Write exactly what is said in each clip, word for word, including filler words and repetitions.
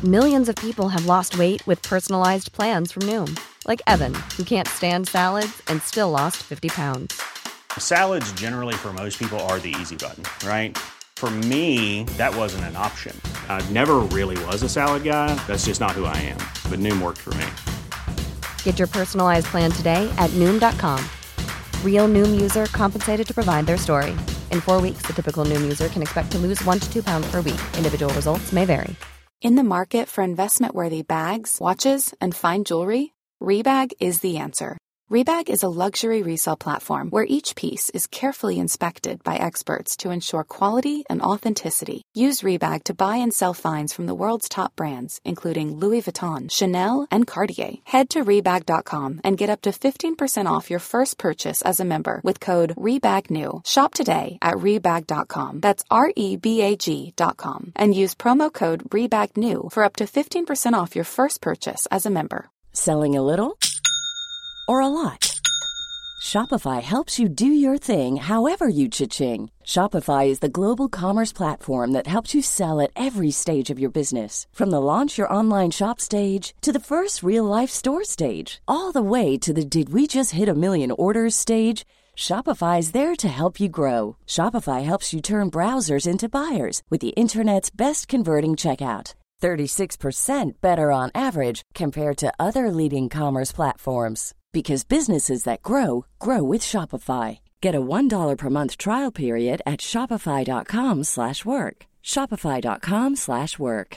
Millions of people have lost weight with personalized plans from Noom. Like Evan, who can't stand salads and still lost fifty pounds. Salads generally for most people are the easy button, right? For me, that wasn't an option. I never really was a salad guy. That's just not who I am. But Noom worked for me. Get your personalized plan today at Noom dot com. Real Noom user compensated to provide their story. In four weeks, the typical Noom user can expect to lose one to two pounds per week. Individual results may vary. In the market for investment-worthy bags, watches, and fine jewelry, Rebag is the answer. Rebag is a luxury resale platform where each piece is carefully inspected by experts to ensure quality and authenticity. Use Rebag to buy and sell finds from the world's top brands, including Louis Vuitton, Chanel, and Cartier. Head to Rebag dot com and get up to fifteen percent off your first purchase as a member with code REBAGNEW. Shop today at Rebag dot com. That's R E B A G dot com. And use promo code REBAGNEW for up to fifteen percent off your first purchase as a member. Selling a little or a lot? Shopify helps you do your thing however you cha-ching. Shopify is the global commerce platform that helps you sell at every stage of your business. From the launch your online shop stage to the first real-life store stage, all the way to the did we just hit a million orders stage. Shopify is there to help you grow. Shopify helps you turn browsers into buyers with the internet's best converting checkout. thirty-six percent better on average compared to other leading commerce platforms. Because businesses that grow, grow with Shopify. Get a one dollar per month trial period at shopify.com slash work. Shopify.com slash work.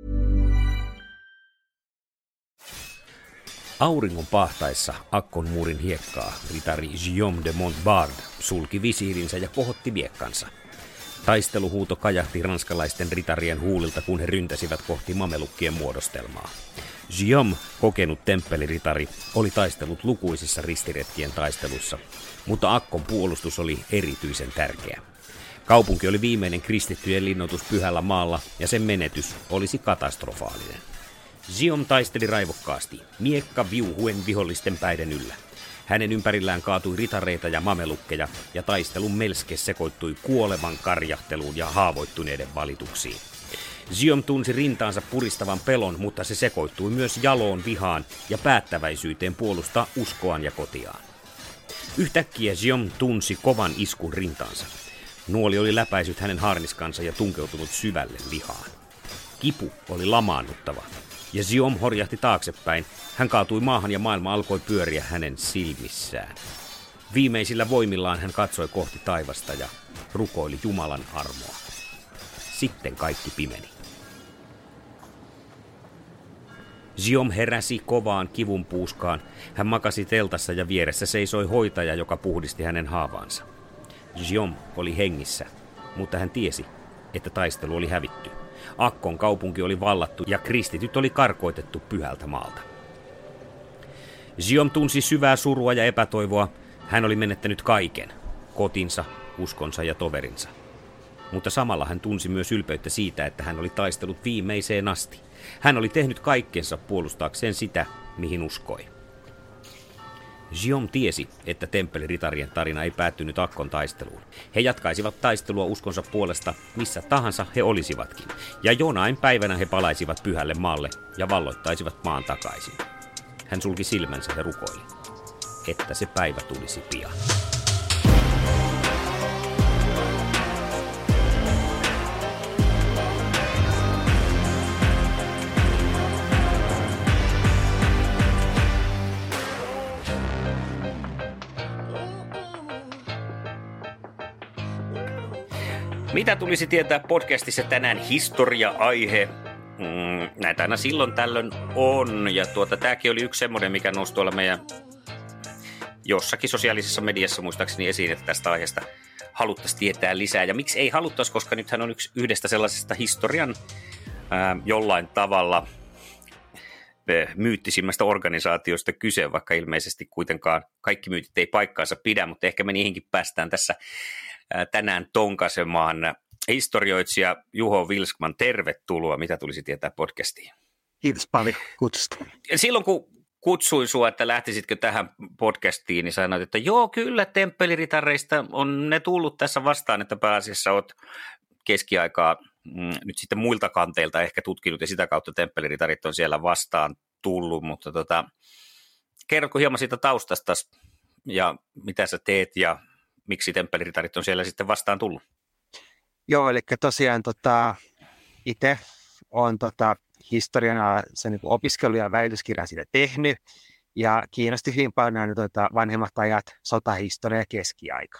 Auringon pahtaessa Akkon muurin hiekkaa ritari Guillaume de Montbard sulki visiirinsä ja kohotti miekkansa. Taisteluhuuto kajahti ranskalaisten ritarien huulilta, kun he ryntäsivät kohti mamelukkien muodostelmaa. Guillaume, kokenut temppeliritari, oli taistellut lukuisissa ristiretkien taistelussa, mutta Akkon puolustus oli erityisen tärkeä. Kaupunki oli viimeinen kristittyjen linnoitus pyhällä maalla, ja sen menetys olisi katastrofaalinen. Guillaume taisteli raivokkaasti, miekka viuhuen vihollisten päiden yllä. Hänen ympärillään kaatui ritareita ja mamelukkeja, ja taistelun melske sekoittui kuolevan karjahteluun ja haavoittuneiden valituksiin. Guillaume tunsi rintaansa puristavan pelon, mutta se sekoittui myös jaloon vihaan ja päättäväisyyteen puolustaa uskoaan ja kotiaan. Yhtäkkiä Guillaume tunsi kovan iskun rintaansa. Nuoli oli läpäisyt hänen harniskansa ja tunkeutunut syvälle lihaan. Kipu oli lamaannuttava, ja Guillaume horjahti taaksepäin. Hän kaatui maahan ja maailma alkoi pyöriä hänen silmissään. Viimeisillä voimillaan hän katsoi kohti taivasta ja rukoili Jumalan armoa. Sitten kaikki pimeni. Guillaume heräsi kovaan kivun puuskaan. Hän makasi teltassa ja vieressä seisoi hoitaja, joka puhdisti hänen haavaansa. Guillaume oli hengissä, mutta hän tiesi, että taistelu oli hävitty. Akkon kaupunki oli vallattu ja kristityt oli karkoitettu pyhältä maalta. Guillaume tunsi syvää surua ja epätoivoa. Hän oli menettänyt kaiken, kotinsa, uskonsa ja toverinsa. Mutta samalla hän tunsi myös ylpeyttä siitä, että hän oli taistellut viimeiseen asti. Hän oli tehnyt kaikkensa puolustaakseen sitä, mihin uskoi. Guillaume tiesi, että temppeliritarien tarina ei päättynyt Akkon taisteluun. He jatkaisivat taistelua uskonsa puolesta, missä tahansa he olisivatkin. Ja jonain päivänä he palaisivat pyhälle maalle ja valloittaisivat maan takaisin. Hän sulki silmänsä ja rukoili, että se päivä tulisi pian. Mitä tulisi tietää podcastissa tänään? Historia-aihe. Mm, näitä aina silloin tällöin on. Ja tuota, tämäkin oli yksi semmoinen, mikä nousi tuolla meidän jossakin sosiaalisessa mediassa muistaakseni esiin, että tästä aiheesta haluttaisiin tietää lisää. Ja miksi ei haluttaisi, koska nythän on yksi yhdestä sellaisesta historian ää, jollain tavalla myyttisimmästä organisaatiosta kyse, vaikka ilmeisesti kuitenkaan kaikki myytit ei paikkaansa pidä, mutta ehkä me niihinkin päästään tässä tänään tonkasemaan. Historioitsija Juho Vilskman, tervetuloa. Mitä tulisi tietää podcastiin? Kiitos paljon kutsusta. Silloin kun kutsuin sinua, että lähtisitkö tähän podcastiin, niin sanoit, että joo, kyllä temppeliritareista on ne tullut tässä vastaan, että pääasiassa olet keskiaikaa mm, nyt sitten muilta kanteilta ehkä tutkinut ja sitä kautta temppeliritarit on siellä vastaan tullut, mutta tota, kerrotko hieman siitä taustasta ja mitä sä teet ja miksi temppeliritarit on siellä sitten vastaan tullut? Joo, eli tosiaan tota, itse olen tota, historiana se niin opiskelu- ja väitöskirjan siitä tehnyt ja kiinnosti hyvin paljon tota, vanhemmat ajat, sotahistoria ja keskiaika.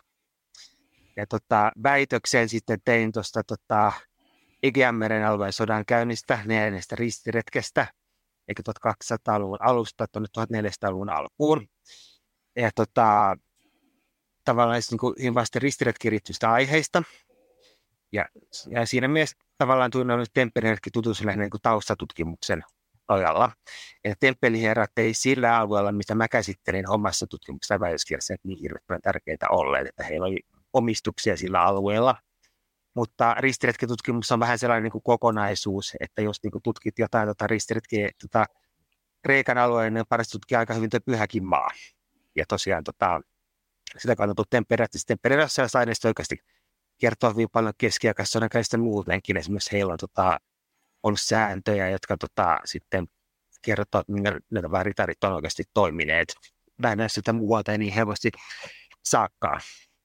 Ja tota, väitöksen sitten tein tuosta tota, Egeanmeren alueen sodankäynnistä, neljännestä ristiretkestä, eikä tuhatkaksisataaluvun alusta tuonne tuhatneljäsataaluvun alkuun. Ja tota, tavallaan niin kuin hyvin vasta ristiretkiriittyistä aiheista. Ja, ja siinä mielessä tavallaan tunnen temppeliherratkin tutustuneet niin kuin taustatutkimuksen nojalla. Ja temppeliherrat ei sillä alueella, mitä mä käsittelin omassa tutkimuksessa ja väitöskirjassa, niin hirveän tärkeitä olleet, että heillä oli omistuksia sillä alueella. Mutta ristiretkitutkimus on vähän sellainen niin kuin kokonaisuus, että jos niin kuin tutkit jotain tota ristiretkiä tota, Kreikan alueen, niin parasti tutkii aika hyvin tuo Pyhäkin maa. Ja tosiaan tota, sitä kannattuu temppeliherrat. Temppeliherrat aineisto oikeasti kertoo hyvin paljon keskiaikaissodankäynnistä muutenkin. Esimerkiksi heillä on tota, ollut sääntöjä, jotka tota, sitten kertoo, että minkä nämä ritarit on oikeasti toimineet. Näin näissä sitä muualta ei niin helposti saakkaan.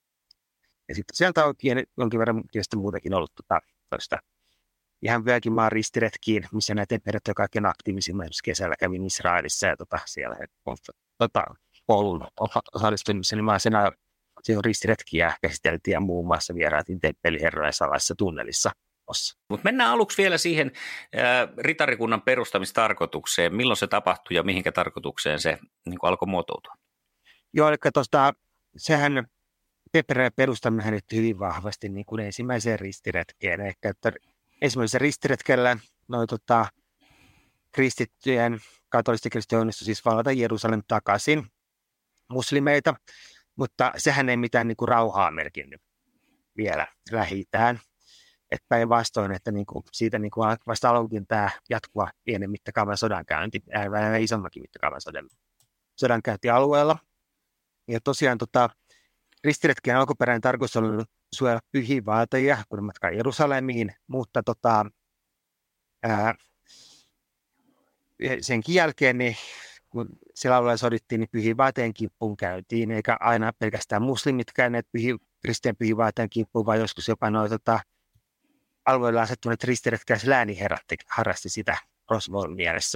Ja sitten sieltä on jonkin verran tietysti muutenkin ollut tota, toista ihan Pyhäkin maan ristiretkiin, missä näitä temppeliherrat on kaikkein aktiivisimmin. Esimerkiksi kesällä kävin Israelissa ja tota, siellä he tota, koulun osallistumissa, niin mä sen on ristiretkiä käsiteltiin ja muun muassa vieraatiin temppeliherrojen salaisessa tunnelissa. Mutta mennään aluksi vielä siihen ää, ritarikunnan perustamistarkoitukseen. Milloin se tapahtui ja mihinkä tarkoitukseen se niin kuin alkoi muotoutua? Joo, eli tuosta, sehän temppeliherrojen perustaminen liittyy hyvin vahvasti niin kuin ensimmäiseen ristiretkeen. Eli että ensimmäisellä ristiretkellä noin tota, kristittyjen, katolisten kristittyjen onnistui siis valata Jerusalem takaisin muslimeita, mutta sehän ei mitään niin kuin rauhaa merkinnyt vielä Lähi-itään. Että päinvastoin, että niin kuin siitä niin kuin vasta aloitin tämä jatkuva pienen mittakaavan sodankäynti, vähän isommakin mittakaavan sodan, sodankäynti alueella. Ja tosiaan tota, ristiretkien alkuperäinen tarkoitus oli suojella pyhiä vaatajia, kun matkaa Jerusalemiin, mutta tota, ää, senkin jälkeen niin kun siellä alueella sodittiin, niin pyhiin vaateen kimppuun käytiin, eikä aina pelkästään muslimit käyneet kristien pyhiin vaateen kimppuun, vaan joskus jopa noin tota, alueella asettuneet ristiretkäis lääniherrat harrasti sitä Roswellin mielessä.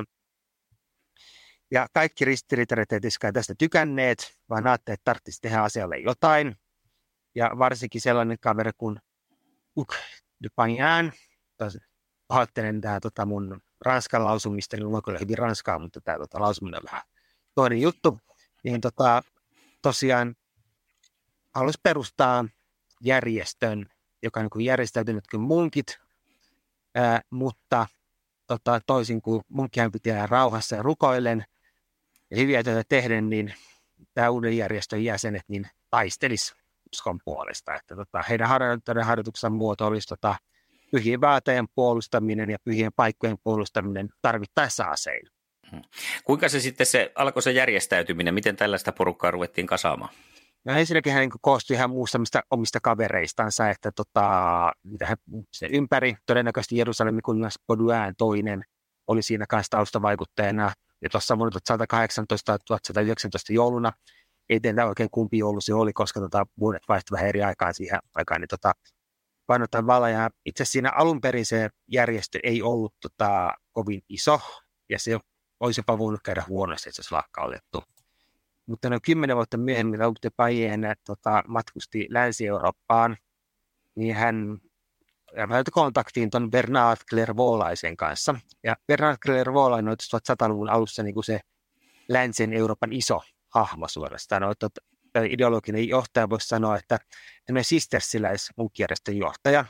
Ja kaikki ristiritarit ei tästä tykänneet, vaan ajattelivat, että tarvitsisi tehdä asialle jotain. Ja varsinkin sellainen kaveri kuin Hugues de Pagnan, pahoittelen tämä tota mun ranskan lausumista, niin luulen kyllä hyvin ranskaa, mutta tämä tota, lausuminen on vähän toinen juttu. Niin tota, tosiaan halusi perustaa järjestön, joka on niin järjestäytynyt kuin munkit, ää, mutta tota, toisin kuin munkkihan pitää rauhassa ja rukoillen ja hyviä töitä tehden, niin tämä uuden järjestön jäsenet niin taistelisi uskon puolesta. Että, tota, heidän harjoituksen muoto olisi tota, pyhien vaateen puolustaminen ja pyhien paikkojen puolustaminen tarvittaessa aseilla. Kuinka se sitten se, alkoi se järjestäytyminen? Miten tällaista porukkaa ruvettiin kasaamaan? No ensinnäkin hän niin koostui ihan muusta omista kavereistansa, että tota, mitä hän sen ympäri, todennäköisesti Jerusalemin kuningas Baudouin toinen oli siinä kanssa taustavaikutteena. Ja tuossa vuonna tuhatkahdeksantoista tuhatyhdeksäntoista jouluna, ei tiedä oikein kumpi joulu se oli, koska tota, vuodet vaihtui vähän eri aikaan siihen aikaan, niin tota, painotan vala. Ja itse asiassa siinä alun perin se järjestö ei ollut tota, kovin iso, ja se olisi jopa voinut käydä huonosti, että se olisi lakkautettu. Mutta noin kymmenen vuotta myöhemmin Hugues de Pagnan tota, matkusti Länsi-Eurooppaan, niin hän päätyi kontaktiin tuon Bernard Clairvaulaisen kanssa. Ja Bernard Clairvaulainen on tuhatsataluvun alussa niin kuin se Länsin Euroopan iso hahmo suorastaan. No, että ideologinen johtaja voisi sanoa, että hän on sisterssiläis-munkkijärjestön johtaja.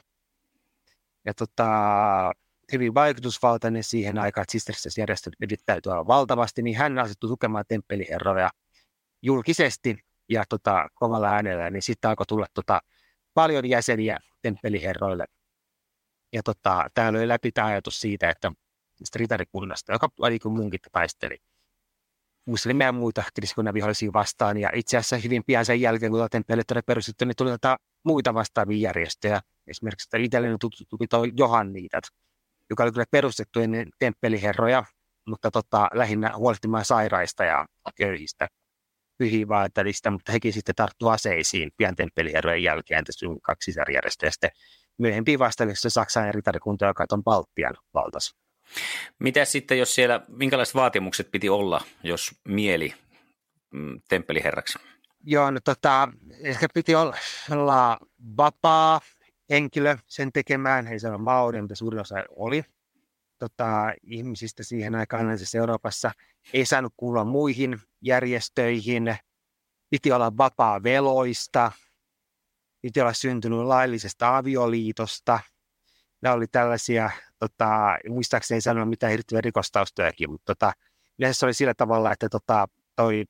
Ja tota, hyvin vaikutusvaltainen siihen aikaan, että sisterssiläisjärjestö yrittäytyi olla valtavasti, niin hän asettui tukemaan temppeliherroja julkisesti ja tota, kovalla äänellä, niin sitten alkoi tulla tota, paljon jäseniä temppeliherroille. Ja tota, täällä oli läpi tämä ajatus siitä, että ritarikunnasta, joka oli kuin munkit taisteli muslimeja ja muita kristikunnan vihollisia vastaan. Ja itse asiassa hyvin pian sen jälkeen, kun temppelit oli perustettu, niin tuli tota muita vastaavia järjestöjä, Esimerkiksi itselleen tuttu tuo Johanniitat, joka oli kyllä perustettu ennen temppeliherroja, mutta tota, lähinnä huolehtimaan sairaista ja köyhistä pyhiinvaeltajista, mutta hekin sitten tarttu aseisiin pian temppeliherrojen jälkeen tässä kaksi sisarjärjestöä ja sitten myöhempiin vastaavissa Saksan ritarikunta, joka on Baltian valtas. Mitä sitten, jos siellä, minkälaiset vaatimukset piti olla, jos mieli mm, temppeliherraksi? Joo, no tota, ehkä piti olla, olla vapaa henkilö sen tekemään, ei se ole mauri, mutta suurin osa oli. Tota, ihmisistä siihen aikaan siis Euroopassa ei saanut kuulla muihin järjestöihin, piti olla vapaa veloista, piti olla syntynyt laillisesta avioliitosta. Nämä oli tällaisia, tota, muistaakseni ei sanonut mitään hirveä rikostaustojakin, mutta tota, yleensä se oli sillä tavalla, että tota, toi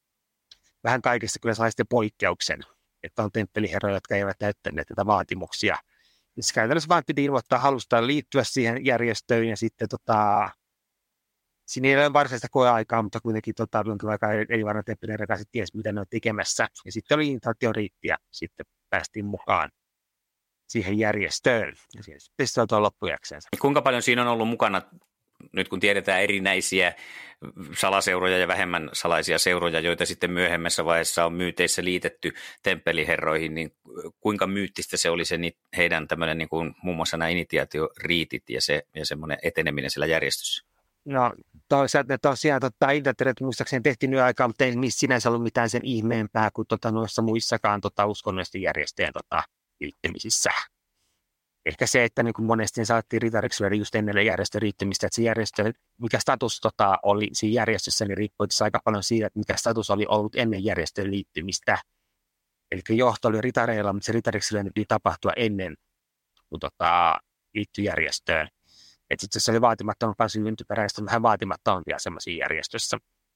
vähän kaikessa kyllä sai sitten poikkeuksen, että on temppeliherroja, jotka eivät täyttäneet tätä vaatimuksia. Ja se käytännössä vaan piti ilmoittaa halustaan liittyä siihen järjestöön ja sitten tota, siinä ei ole varsinaista koeaikaa, mutta kuitenkin tota, jonkin aikaa ei varmaan temppeliherra sitten tiesi, mitä ne on tekemässä. Ja sitten oli intaatio riittiä, sitten päästiin mukaan siihen järjestöön ja sitten se on loppujakseensa. Kuinka paljon siinä on ollut mukana, nyt kun tiedetään erinäisiä salaseuroja ja vähemmän salaisia seuroja, joita sitten myöhemmässä vaiheessa on myyteissä liitetty temppeliherroihin, niin kuinka myyttistä se oli se heidän tämmöinen niin kuin muun muassa nämä initiaatioriitit ja, se, ja semmoinen eteneminen siellä järjestössä? No toisaalta tosiaan tota, initiaatioriitit muistaakseni tehtiin nyt aikaa, mutta ei sinänsä ollut mitään sen ihmeempää kuin tota, noissa muissakaan tota, uskonnollisten järjestöjen tota, liittymisissä. Ehkä se, että niin kuin monesti saatiin ritariksi just ennen järjestön liittymistä, että se järjestö, mikä status tota, oli siinä järjestössä, niin riippui aika paljon siitä, että mikä status oli ollut ennen järjestön liittymistä. Eli johto oli ritareilla, mutta se ritariksi piti tapahtua ennen kuin tota, liittyi järjestöön. Että sitten se oli vaatimattomampaa syntyperäistä, vähän vaatimattomampia semmoisia järjestössä.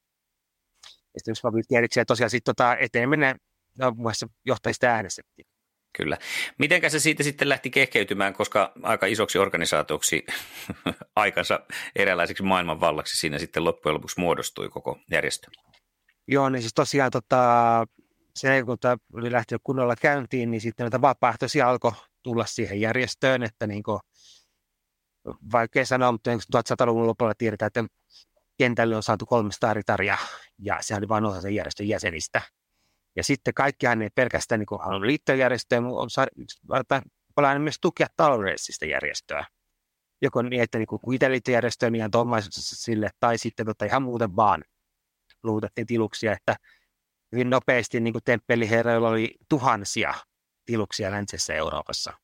Ja sitten jos mä tiedätkö, tosiaan sitten tota, eteneminen, no mun mielestä johtajista äänestettiin. Kyllä. Mitenkä se siitä sitten lähti kehkeytymään, koska aika isoksi organisaatioksi aikansa eräänlaiseksi maailmanvallaksi siinä sitten loppujen lopuksi muodostui koko järjestö? Joo, niin siis tosiaan tota, se, kun tämä oli lähtenyt kunnolla käyntiin, niin sitten näitä vapaaehtoisia alkoi tulla siihen järjestöön, että niin kuin, vaikea sanoa, mutta tuhatsataluvun lopulla tiedetään, että kentälle on saatu kolmesataa ritaria ja se oli vain osa sen järjestön jäsenistä. Ja sitten kaikkihan ei pelkästään niin halunnut liittyä järjestöön, mutta on myös tukea taloudellista järjestöä. Joko niin, että niin kun itse liittyy järjestöön, niin omaisuudessa sille, tai sitten tota ihan muuten vaan luutettiin tiluksia, että hyvin nopeasti niin temppeliherroilla oli tuhansia tiluksia läntisessä Euroopassa.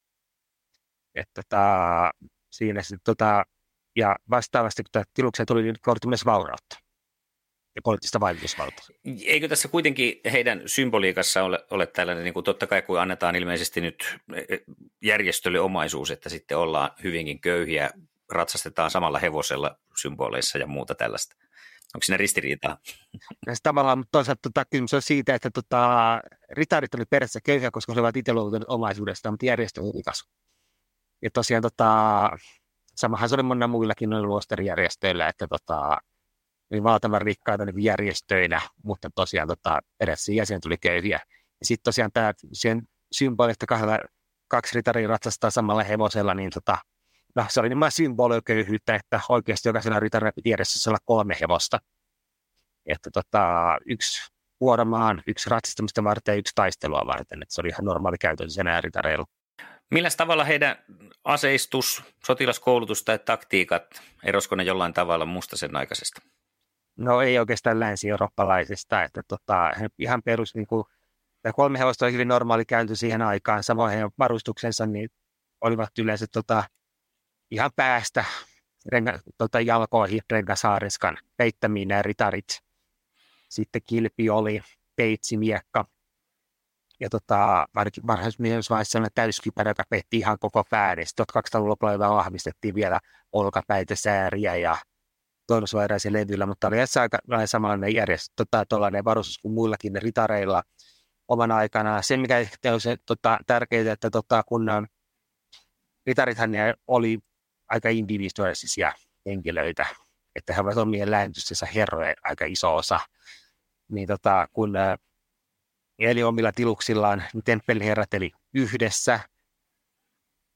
Että tota, siinä sitten, tota, ja vastaavasti, kun tiluksia tuli, niin kortti myös vaurautta ja poliittista vaikutusvaltaa. Eikö tässä kuitenkin heidän symboliikassa ole, ole tällainen, niin kuin totta kai kun annetaan ilmeisesti nyt järjestölle omaisuus, että sitten ollaan hyvinkin köyhiä, ratsastetaan samalla hevosella symboleissa ja muuta tällaista. Onko siinä ristiriitaa? Näistä tavallaan, mutta toisaalta tota, kysymys on siitä, että tota, ritarit oli periaatteessa köyhiä, koska he olivat itse luovutuneet omaisuudesta, mutta järjestö oli rikas. Ja tosiaan tota, samahan se oli monilla muillakin noilla luostarijärjestöillä, että tota, oli valtavan rikkaita niin järjestöinä, mutta tosiaan tota, erässä jäsen tuli köyhiä. Ja sitten tosiaan tämä symboli, että kahdella, kaksi ritaria ratsastaa samalla hevosella, niin tota, no, se oli nimenomaan symboliköyhyyttä, että oikeasti jokaisella ritarilla piti järjestössä olla kolme hevosta. Että tota, yksi vuoromaan, yksi ratsastamista varten ja yksi taistelua varten. Että se oli ihan normaali käytössä enää ritareilla. Millä tavalla heidän aseistus, sotilaskoulutus tai taktiikat, erosko ne jollain tavalla musta sen aikaisesta? No ei oikeastaan länsi-eurooppalaisista, että tota, ihan perus, niin kuin, kolme hevosta oli hyvin normaali käytö siihen aikaan, samoin heidän varustuksensa niin olivat yleensä tota, ihan päästä renga, tota, jalkoihin rengasaariskan peittämiin nämä ritarit. Sitten kilpi oli, peitsimiekka ja tota, varhaisessa vaiheessa sellainen täyskipärä, joka peitti ihan koko päälle. Sitten kaksituhattaluvun lopulla vahvistettiin vielä olkapäitä, sääriä ja torsuairaisia levyillä, mutta oli aika samanlainen järjestö, tota, tuollainen varustus kuin muillakin ne ritareilla omana aikanaan. Se, mikä on se tota, tärkeää, että tota, kun ritarithan oli aika individuaalisia henkilöitä, että he ovat omien lähentystensä herroja aika iso osa, niin tota, kun eli omilla tiluksillaan, niin temppeliherrat eli yhdessä,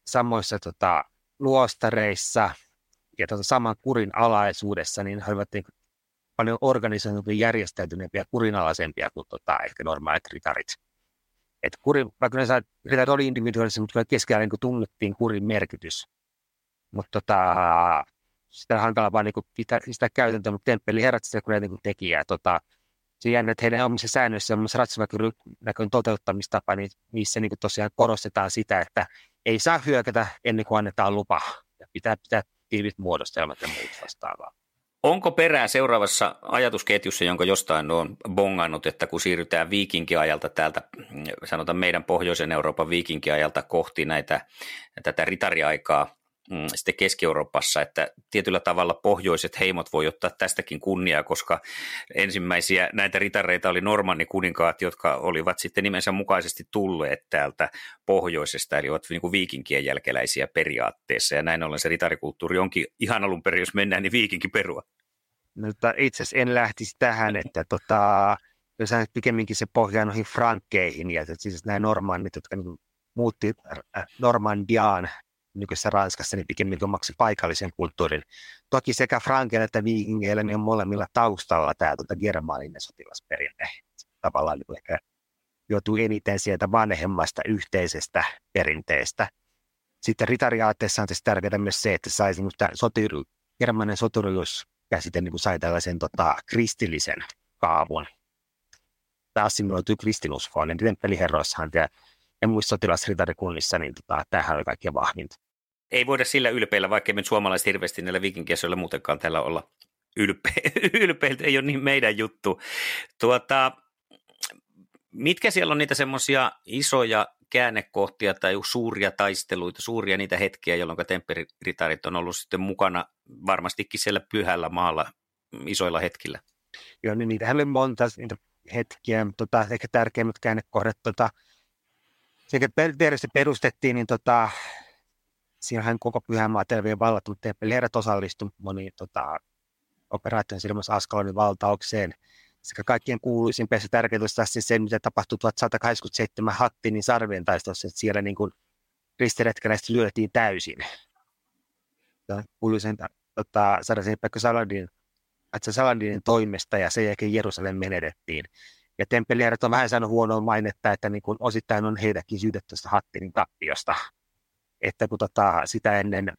samoissa tota, luostareissa ja tota, saman kurin alaisuudessa, niin he olivat niin paljon organisoituneempia, järjestäytyneempiä, kurinalaisempia kuin tota, ehkä normaalit ritarit. Et kurin, vaikka ne saa, ritarit oli individuaalisia, mutta keskellä niin tunnettiin kurin merkitys. Mutta tota, sitä on hankala vaan niin pitää sitä käytäntöä, mutta temppeliherrat sitä kyllä niin teki. Ja tota, se jännä, että heidän omissa säännöissä on ratsavaikon toteuttamistapa, niin niissä niin tosiaan korostetaan sitä, että ei saa hyökätä ennen kuin annetaan lupa. Ja pitää pitää tiivit muodostelmat ja muut vastaavaa. Onko perää seuraavassa ajatusketjussa, jonka jostain on bongannut, että kun siirrytään viikinkiajalta täältä, sanotaan meidän pohjoisen Euroopan viikinkiajalta kohti näitä, tätä ritariaikaa sitten Keski-Euroopassa, että tietyllä tavalla pohjoiset heimot voi ottaa tästäkin kunniaa, koska ensimmäisiä näitä ritareita oli normannikuninkaat, jotka olivat sitten nimensä mukaisesti tulleet täältä pohjoisesta, eli ovat niin kuin viikinkien jälkeläisiä periaatteessa, ja näin ollen se ritarikulttuuri onkin ihan alun perin, jos mennään, niin viikinkiperua. No, itse asiassa en lähtisi tähän, että tota, jos hän pikemminkin se pohjaa noihin frankkeihin, ja siis nämä normannit, jotka niin muutti Normandiaan, nykyisessä Ranskassa, niin pikemminkin omaksi paikallisen kulttuurin. Toki sekä frankeilla että viikingeillä niin on molemmilla taustalla tämä tuota, germaaninen sotilasperinne. Tavallaan niin ehkä joutuu eniten sieltä vanhemmasta yhteisestä perinteestä. Sitten ritariaatteessa on tietysti tärkeää myös se, että saisi niin sotiru, germaaninen sotiruuskäsite niin sai tällaisen tota, kristillisen kaavun. Tämä assimiloitui kristinuskoon, niin temppeliherroissahan ja ja muissa sotilasritarikunnissa, niin tota, tämähän oli kaikkein vahvinta. Ei voida sillä ylpeillä, vaikka me suomalaiset hirveästi näillä viikinkiesoilla muutenkaan täällä olla ylpe- ylpeiltä, ei ole niin meidän juttu. Tuota, mitkä siellä on niitä semmoisia isoja käännekohtia tai suuria taisteluita, suuria niitä hetkiä, jolloin temppeliritarit on ollut sitten mukana varmastikin siellä pyhällä maalla isoilla hetkillä? Joo, niin niitähän oli monta niitä hetkiä, mutta tota, ehkä tärkeimmät käännekohdat, tota, sekä perheessä perustettiin, niin tota, siinähän koko Pyhänmaa terveen vallattunut temppeliherrat osallistuivat moniin tota, operaatioon silmässä Askalonin valtaukseen. Sekä kaikkien kuuluisimpia ja tärkeintä siis se, mitä tapahtui tuhatsatakahdeksankymmentäseitsemän Hattinin sarvien taistelussa, että siellä niin kuin ristiretkeläiset lyötiin täysin. Kuuluisen tota, Sarasin Pekka Saladin, Saladinin toimesta ja sen jälkeen Jerusalem menetettiin. Ja temppeliherrat on vähän saanut huonoa mainetta, että niin kuin osittain on heitäkin syytetty tuosta Hattinin tappiosta. Että kun tota, sitä ennen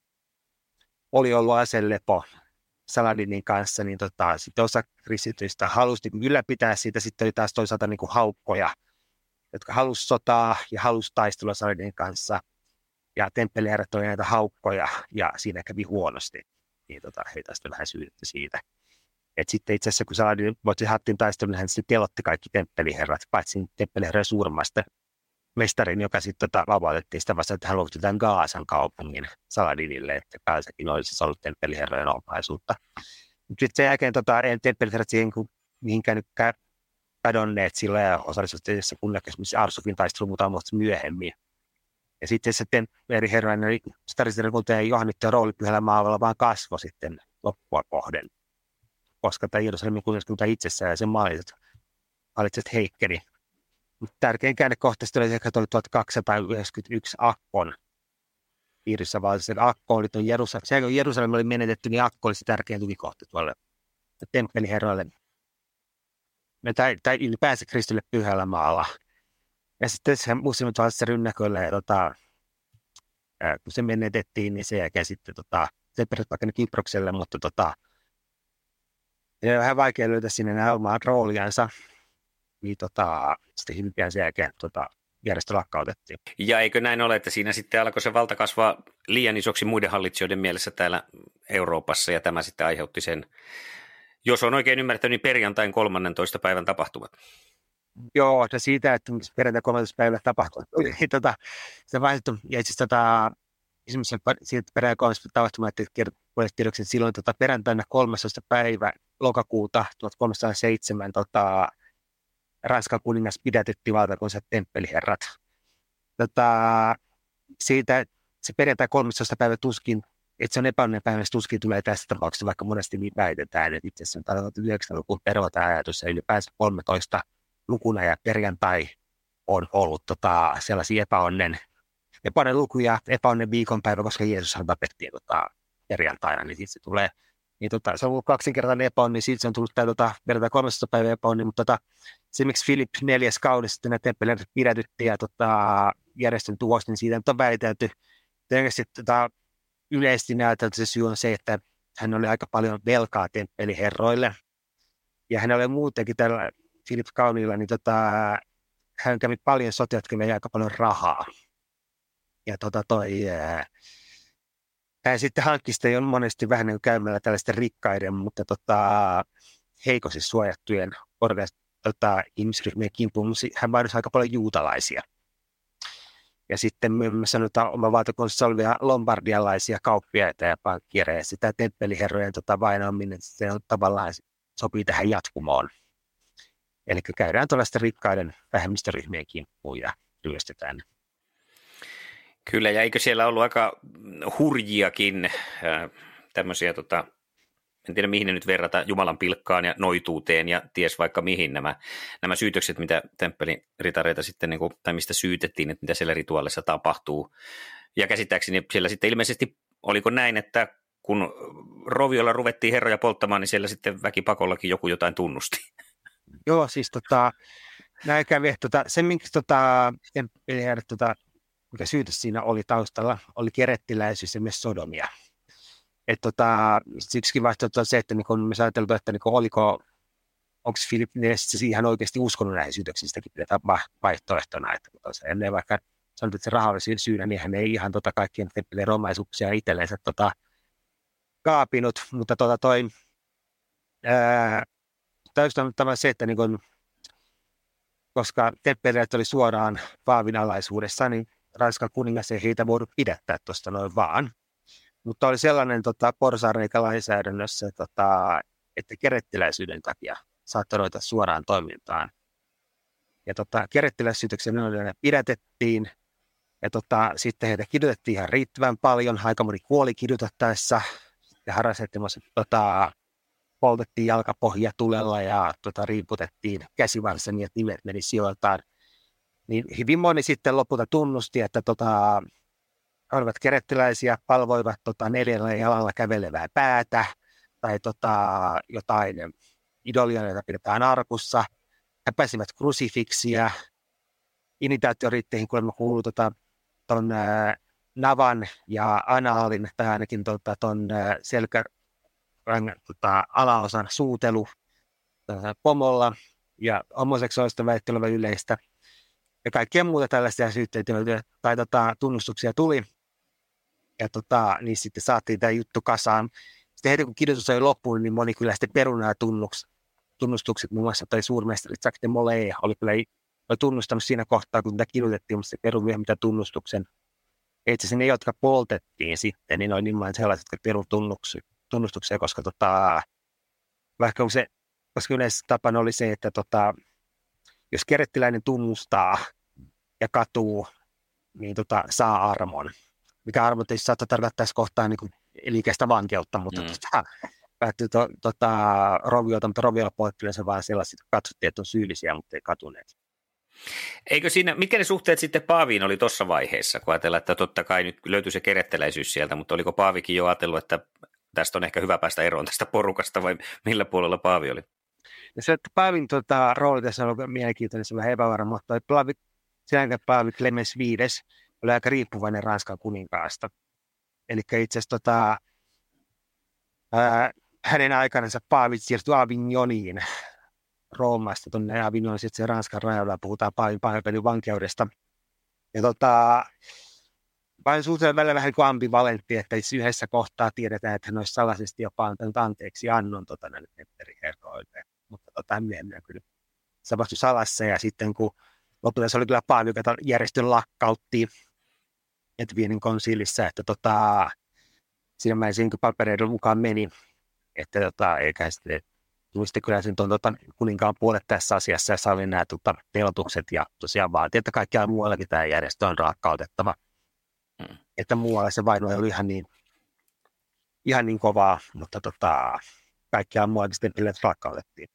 oli ollut aselepo Saladinin kanssa, niin tota, sitten osa kristityistä halusi ylläpitää siitä. Sitten oli taas toisaalta niin kuin haukkoja, jotka halusi sotaa ja halusi taistelua Saladinin kanssa. Ja temppeliherrat oli näitä haukkoja ja siinä kävi huonosti. Niin tota, heitä sitten vähän syytetty siitä. Et sitten itse asiassa, kun Saladin voitti Hattin taistelun, niin hän sitten telotti kaikki temppeliherrat, paitsi temppeliherran surmasta mestarin, joka sitten tota, vapautettiin sitä vasta, että hän luovutti tämän Gaasan kaupungin Saladinille, että Gaasakin olisi siis ollut temppeliherrojen omaisuutta. Mutta sitten sen jälkeen tota, ei temppeliherrat siihen mihinkään nyt kadonneet sillä ja osallistuivat kunnioittavasti Arsufin taistelun muutaman vuotta myöhemmin. Ja sitten se temppeliherrojen, eli Staristerikunteen johannittujen rooli Pyhällä maalla vaan kasvoi sitten loppua kohden. Koska tämä Jerusalemin kuningaskunta itsessään ja sen maalliset valitset heikkeli. Mutta tärkein käännekohta oli se, että oli tuhatkaksisataayhdeksänkymmentäyksi Akkon piirissä valtiossa. Akko oli tuon Jerusalem. Se, kun Jerusalem oli menetetty, niin Akko oli se tärkein tukikohta tuolle temppeliherroille. Tai, tai ylipäänsä Kristulle Pyhällä maalla. Ja sitten se muslimit valtiossa rynnäköllä. Ja tota, ää, kun se menetettiin, niin sen jälkeen sitten tota, se peräti vaikka Kyprokselle, mutta tota, ja on vähän vaikea löytää sinne nämä omaa rooliansa, niin tota, sitten hyvin pian sen jälkeen tota, järjestö lakkautettiin. Ja eikö näin ole, että siinä sitten alkoi se valta kasvaa liian isoksi muiden hallitsijoiden mielessä täällä Euroopassa, ja tämä sitten aiheutti sen, jos on oikein ymmärtänyt, niin perjantain kolmannentoista päivän tapahtumat. Joo, ja siitä, että perjantain kolmannentoista päivän tapahtumat. Niin, tota, se vaihdettu, ja itse asiassa tota, esimerkiksi siitä perjantain kolmannentoista tapahtumat, että tiedoksi, että silloin tota, perjantaina kolmastoista päivä lokakuuta tuhatkolmesataaseitsemän tota, Ranskan kuningas pidätettiin valtakunnalliset temppeliherrat. Tota, siitä se perjantai kolmastoista päivä tuskin, että se on epäonninen päivä, se tuskin tulee tässä tapauksessa, vaikka monesti niin väitetään, että itse asiassa on yhdeksänkymmentäluvun pervata ajatus, ja ylipäänsä kolmetoista lukuna ja perjantai on ollut tota, sellaisia epäonnen epäonnen luku ja epäonnen viikonpäivä, koska Jeesushan tapettiin tota, perjantaina, niin sitten se tulee, niin tota, se on ollut kaksinkertainen epäonni, niin siitä se on tullut tämä tota, verran kolmesataa päivää epäonni, mutta tota, se miksi Filip neljäs kaudessa sitten nämä temppeleitä pidätytti ja tota, järjestön tuosta, niin siitä nyt on välitelty. Tietysti tota, yleisesti näytelty se syy on se, että hän oli aika paljon velkaa temppeliherroille, ja hän oli muutenkin tällä Filip Kaunilla, niin tota, hän kävi paljon sotia, jotka vei aika paljon rahaa. Ja tota toi, ää, hän sitten hankki sitä jo monesti vähän niin käymällä tällaisten rikkaiden, mutta tota, heikosti suojattujen tota, ihmisryhmien kimppuun. Hän vainosi aika paljon juutalaisia. Ja sitten me sanotaan oma valtakunnassa olevia lombardialaisia kauppiaita ja pankkiereja. Sitä temppeliherrojen tota, vainoaminen, se on tavallaan sopii tähän jatkumoon. Eli käydään tuollaisten rikkaiden vähemmistöryhmien kimppuun ja ryöstetään. Kyllä, ja eikö siellä ollut aika hurjiakin äh, tämmöisiä, tota, en tiedä mihin ne nyt verrata, Jumalan pilkkaan ja noituuteen ja ties vaikka mihin nämä, nämä syytökset, mitä temppeliritareita sitten, niin kuin, tai mistä syytettiin, että mitä siellä rituaalissa tapahtuu. Ja käsittääkseni siellä sitten ilmeisesti, oliko näin, että kun roviolla ruvettiin herroja polttamaan, niin siellä sitten väkipakollakin joku jotain tunnusti. Joo, siis tota, näin kävi, että tota, se minkä tota, tota, mikä syytös siinä oli taustalla, oli kerettiläisyys ja myös sodomia. Että tota, siksikin vaihtoehto on se, että niin kun me ajatellaan, että niin kun oliko, onko Filip neljäs ihan oikeasti uskonut näihin syytöksiin, sitäkin pidetään vaihtoehtona. Että se ennen vaikka sanot, että se raha oli syynä, niin hän ei ihan tota kaikkien temppelien romaisuuksia itsellensä tota, kaapinut, mutta tota toi, ää, täysin on se, että niin kun, koska temppeleet oli suoraan paavin alaisuudessa, niin Ranskan kuningas ei heitä voinut pidättää tuosta noin vaan. Mutta oli sellainen tota, porsaanreikä lainsäädännössä, tota, että kerettiläisyyden takia saattoi ruveta suoraan toimintaan. Ja tota, kerettiläissyytöksiä ne pidätettiin, ja tota, sitten heitä kidutettiin ihan riittävän paljon. Aika moni kuoli kidutettaessa, ja harrasettimassa tota, poltettiin jalkapohja tulella ja tota, riiputettiin käsivarsen, niin että nimet meni sijoiltaan. Niin hyvin moni sitten lopulta tunnusti, että tota, olivat kerettiläisiä, palvoivat tota, neljällä jalalla kävelevää päätä tai tota, jotain idolia, joita pidetään arkussa. He pääsivät krusifiksia. Imitaatioriitteihin kuulemma kuuluu tota, ton ä, navan ja anaalin tai ainakin tota, ton ä, selkärangän tota, alaosan suutelu tota, pomolla ja homoseksuaalista väittelyä yleistä. Ja kaikkea muuta tällaisia syytteitä tai tota, tunnustuksia tuli. Ja tota, niin sitten saatiin tämä juttu kasaan. Sitten heti kun kidutus oli loppuun, niin moni kyllä sitten perui nämä tunnustukset. Muun muassa toi suurmestari Jacques de Molay oli kyllä oli tunnustanut siinä kohtaa, kun tätä kidutettiin, mutta se perui vielä mitä tunnustuksen. Itse asiassa ne, jotka poltettiin sitten, niin oli nimenomaan sellaiset, jotka perui tunnustuksia, koska, tota, vaikka se, koska yleensä tapana oli se, että tota, jos kerettiläinen tunnustaa ja katuu, niin tota, saa armon. Mikä armo tietysti saattaa tarkoittaa tässä kohtaa niin elikäistä vankeutta, mutta mm. tota, päättyy to, tota, roviolta, mutta roviolla poikkeen se vaan sellaiset, että katsottiin, että on syyllisiä, mutta ei katuneet. Eikö siinä, mitkä ne suhteet sitten Paaviin oli tuossa vaiheessa, kun ajatellaan, että totta kai nyt löytyy se kerettiläisyys sieltä, mutta oliko Paavikin jo ajatellut, että tästä on ehkä hyvä päästä eroon tästä porukasta, vai millä puolella Paavi oli? Ja se, että Paavin tota, rooli tässä on ollut mielenkiintoinen, se on vähän epävarma, mutta Paavi, sen Paavi Clemens viides oli aika riippuvainen Ranskan kuninkaasta. Eli itse asiassa tota, ää, hänen aikanansa Paavit siirtyi Avignoniin Roomasta tuonne Avignon, sitten se Ranskan rajalla puhutaan Paavin pahoinpelyn vankeudesta. Ja tota, vain suhteen välillä vähän kuin ambivalentti, että yhdessä kohtaa tiedetään, että hän olisi salaisesti jopa antanut anteeksi annon tota, näille temppeliherroille. Mutta tota, myöhemmin kyllä se tapahtui salassa, ja sitten kun lopulta se oli kyllä Paavi, joka järjestön lakkautti Wienin konsiilissa, että tota, siinä mä ensin papereiden mukaan meni, että tota, eikä sitten tuli kyllä sen tuon tota, kuninkaan puolet tässä asiassa ja sai nämä tota, telotukset ja tosiaan vaatii, että kaikkialla muuallakin tämä järjestö on rakkautettava. Hmm. Että muualla se vaino ei ollut ihan niin, ihan niin kovaa, mutta tota, kaikkialla muuallakin sitten rakkautettiin.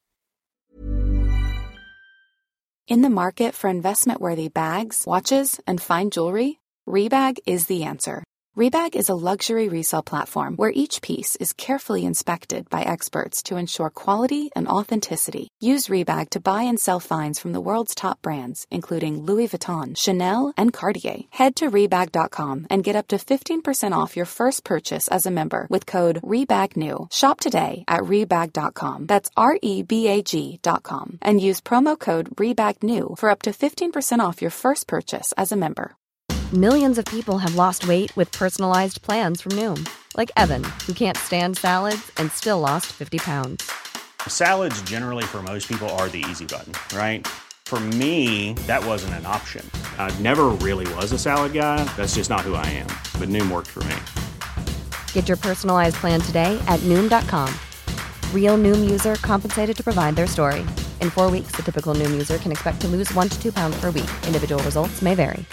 In the market for investment-worthy bags, watches, and fine jewelry, Rebag is the answer. Rebag is a luxury resale platform where each piece is carefully inspected by experts to ensure quality and authenticity. Use Rebag to buy and sell finds from the world's top brands, including Louis Vuitton, Chanel, and Cartier. Head to Rebag dot com and get up to fifteen percent off your first purchase as a member with code REBAGNEW. Shop today at Rebag dot com. That's R E B A G dot com. And use promo code REBAGNEW for up to fifteen percent off your first purchase as a member. Millions of people have lost weight with personalized plans from Noom, like Evan, who can't stand salads and still lost fifty pounds. Salads generally for most people are the easy button, right? For me, that wasn't an option. I never really was a salad guy. That's just not who I am. But Noom worked for me. Get your personalized plan today at Noom dot com. Real Noom user compensated to provide their story. In four weeks, the typical Noom user can expect to lose one to two pounds per week. Individual results may vary.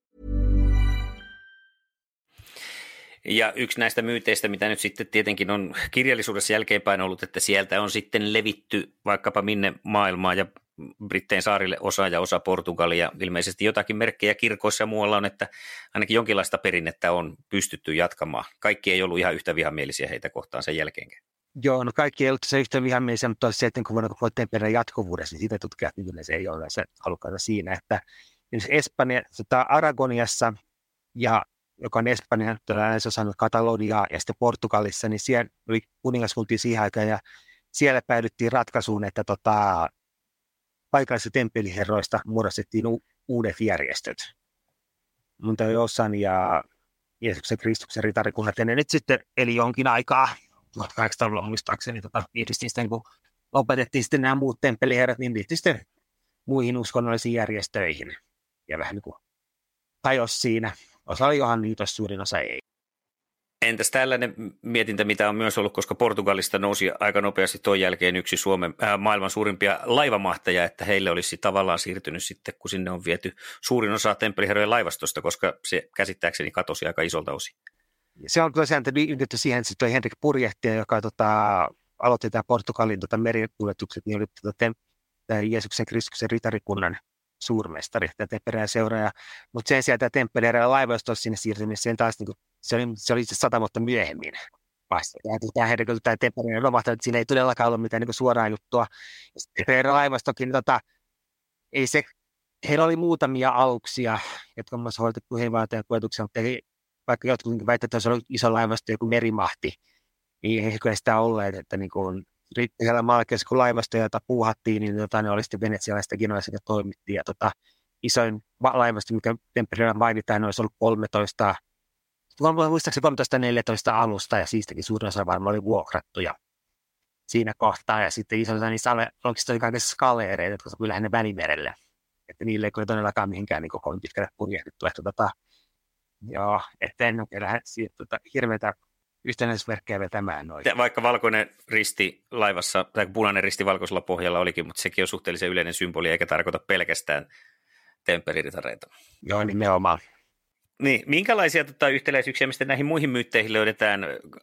Ja yksi näistä myyteistä, mitä nyt sitten tietenkin on kirjallisuudessa jälkeenpäin ollut, että sieltä on sitten levitty vaikkapa minne maailmaan ja Brittein saarille osa ja osa Portugalia. Ilmeisesti jotakin merkkejä kirkoissa ja muualla on, että ainakin jonkinlaista perinnettä on pystytty jatkamaan. Kaikki ei ollut ihan yhtä vihamielisiä heitä kohtaan sen jälkeenkin. Joo, no kaikki ei ollut se yhtä vihamielisiä, mutta se, että kun voidaan koko tempeleen jatkuvuudessa, niin sitä tutkijat niin yleensä ei ole se halukkaita siinä, että Espanja, tota Aragoniassa ja joka on Espanjan länsiosana Kataloniaa ja sitten Portugalissa, niin siellä oli kuningaskuntia siihen aikaan ja siellä päädyttiin ratkaisuun, että tota, paikallisista temppeliherroista muodostettiin u- uudet järjestöt. Mutta Joossan ja Jeesuksen Kristuksen ritarikunnat, ja ne nyt sitten eli jonkin aikaa, tuhatkahdeksansataaluvulla muistaakseni, tota, yhdistin sitten, kun lopetettiin sitten nämä muut temppeliherrat, niin liittyi sitten muihin uskonnollisiin järjestöihin. Ja vähän niin kuin hajosi siinä. Osa oli johan liitos, suurin osa ei. Entäs tällainen mietintä, mitä on myös ollut, koska Portugalista nousi aika nopeasti tuon jälkeen yksi Suomen äh, maailman suurimpia laivamahtajia, että heille olisi tavallaan siirtynyt sitten, kun sinne on viety suurin osa temppeliherrojen laivastosta, koska se käsittääkseni katosi aika isolta osin. Se on tosiaan yhdetty siihen, että toi Henrik Purjehtia, joka tota, aloitti tämän Portugalin tota, merikuljetukset, niin oli tota, Jeesuksen Kristuksen ritarikunnan suurmestari, tämä temppeliherran seuraaja, mutta sen sijaan tämä temppeliherran laivasto sinne siirtyminen, sen taas niin kuin, se, oli, se oli itse sata vuotta myöhemmin vasta. Tämä Henrik, tämä temppeliherran romahtanut, että siinä ei todellakaan ollut mitään niin kuin suoraa juttua. Temppeliherran laivastokin, tota, ei se, heillä oli muutamia aluksia, jotka on myös hoidettu heivaateen kuljetuksia, mutta ei, vaikka jotkut väittävät, että se oli iso laivasto, joku merimahti, niin ei kyllä sitä olleet, että niin kuin Brittisellä maalkeessa, kun laivastoja, jota puuhattiin, niin tota, ne oli sitten venetsialaista Genoissa, jotka toimittiin. Ja tota, isoin laivasto, mikä temppeliherran mainitaan, olisi ollut kolmetoista, muistaakseni kolmetoista neljätoista alusta, ja siistäkin suurin osa varmaan oli vuokrattuja siinä kohtaa. Ja sitten iso osa niissä aluksista oli kaikissa skaleereita, jotka sopivat lähinnä Välimerelle. Että niille ei ole todellakaan mihinkään niin kovin pitkälle purjehdittu. Että, tota, joo, että en ole kyllä tota, hirveätä yhtenäisverkkejä vetämään noin. Vaikka valkoinen risti laivassa, tai punainen risti valkoisella pohjalla olikin, mutta sekin on suhteellisen yleinen symboli, eikä tarkoita pelkästään temppeliritareita. Joo, nimenomaan. Niin, minkälaisia tota, yhtäläisyyksiä, mistä näihin muihin myytteihin löydetään?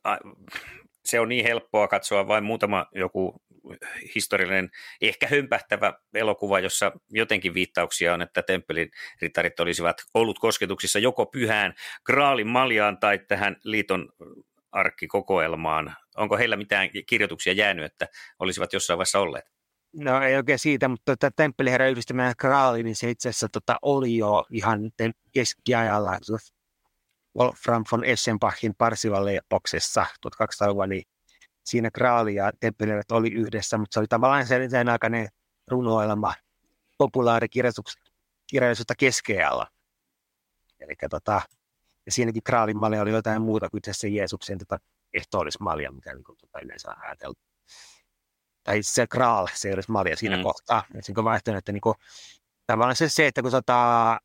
Se on niin helppoa katsoa vain muutama joku historiallinen, ehkä hömpähtävä elokuva, jossa jotenkin viittauksia on, että temppeliritarit olisivat ollut kosketuksissa joko pyhään Graalin maljaan tai tähän liiton arkkikokoelmaan. Onko heillä mitään kirjoituksia jäänyt, että olisivat jossain vaiheessa olleet? No ei oikein siitä, mutta tämä temppeliherran yhdistämään Graali, niin se itse asiassa tota, oli jo ihan keskiajalla Wolfram von Eschenbachin Parsival-epoksessa tuhatkaksisataaluvulla, niin siinä Graali ja temppeliherrat oli yhdessä, mutta se oli tavallaan sen aikainen runoilma populaarikirjallisuutta keskiajalla. Eli tota, ja siinäkin Graalin malja oli jotain muuta kuin itse Jeesuksen tota, ehtoollismalja, mitä niin kuin, tota, yleensä on ajateltu. Tai se Graal, se ei olisi malja siinä mm. kohtaa. Ja siinä on vaihtoehto, että niin kuin, tavallaan se, se että kun tota,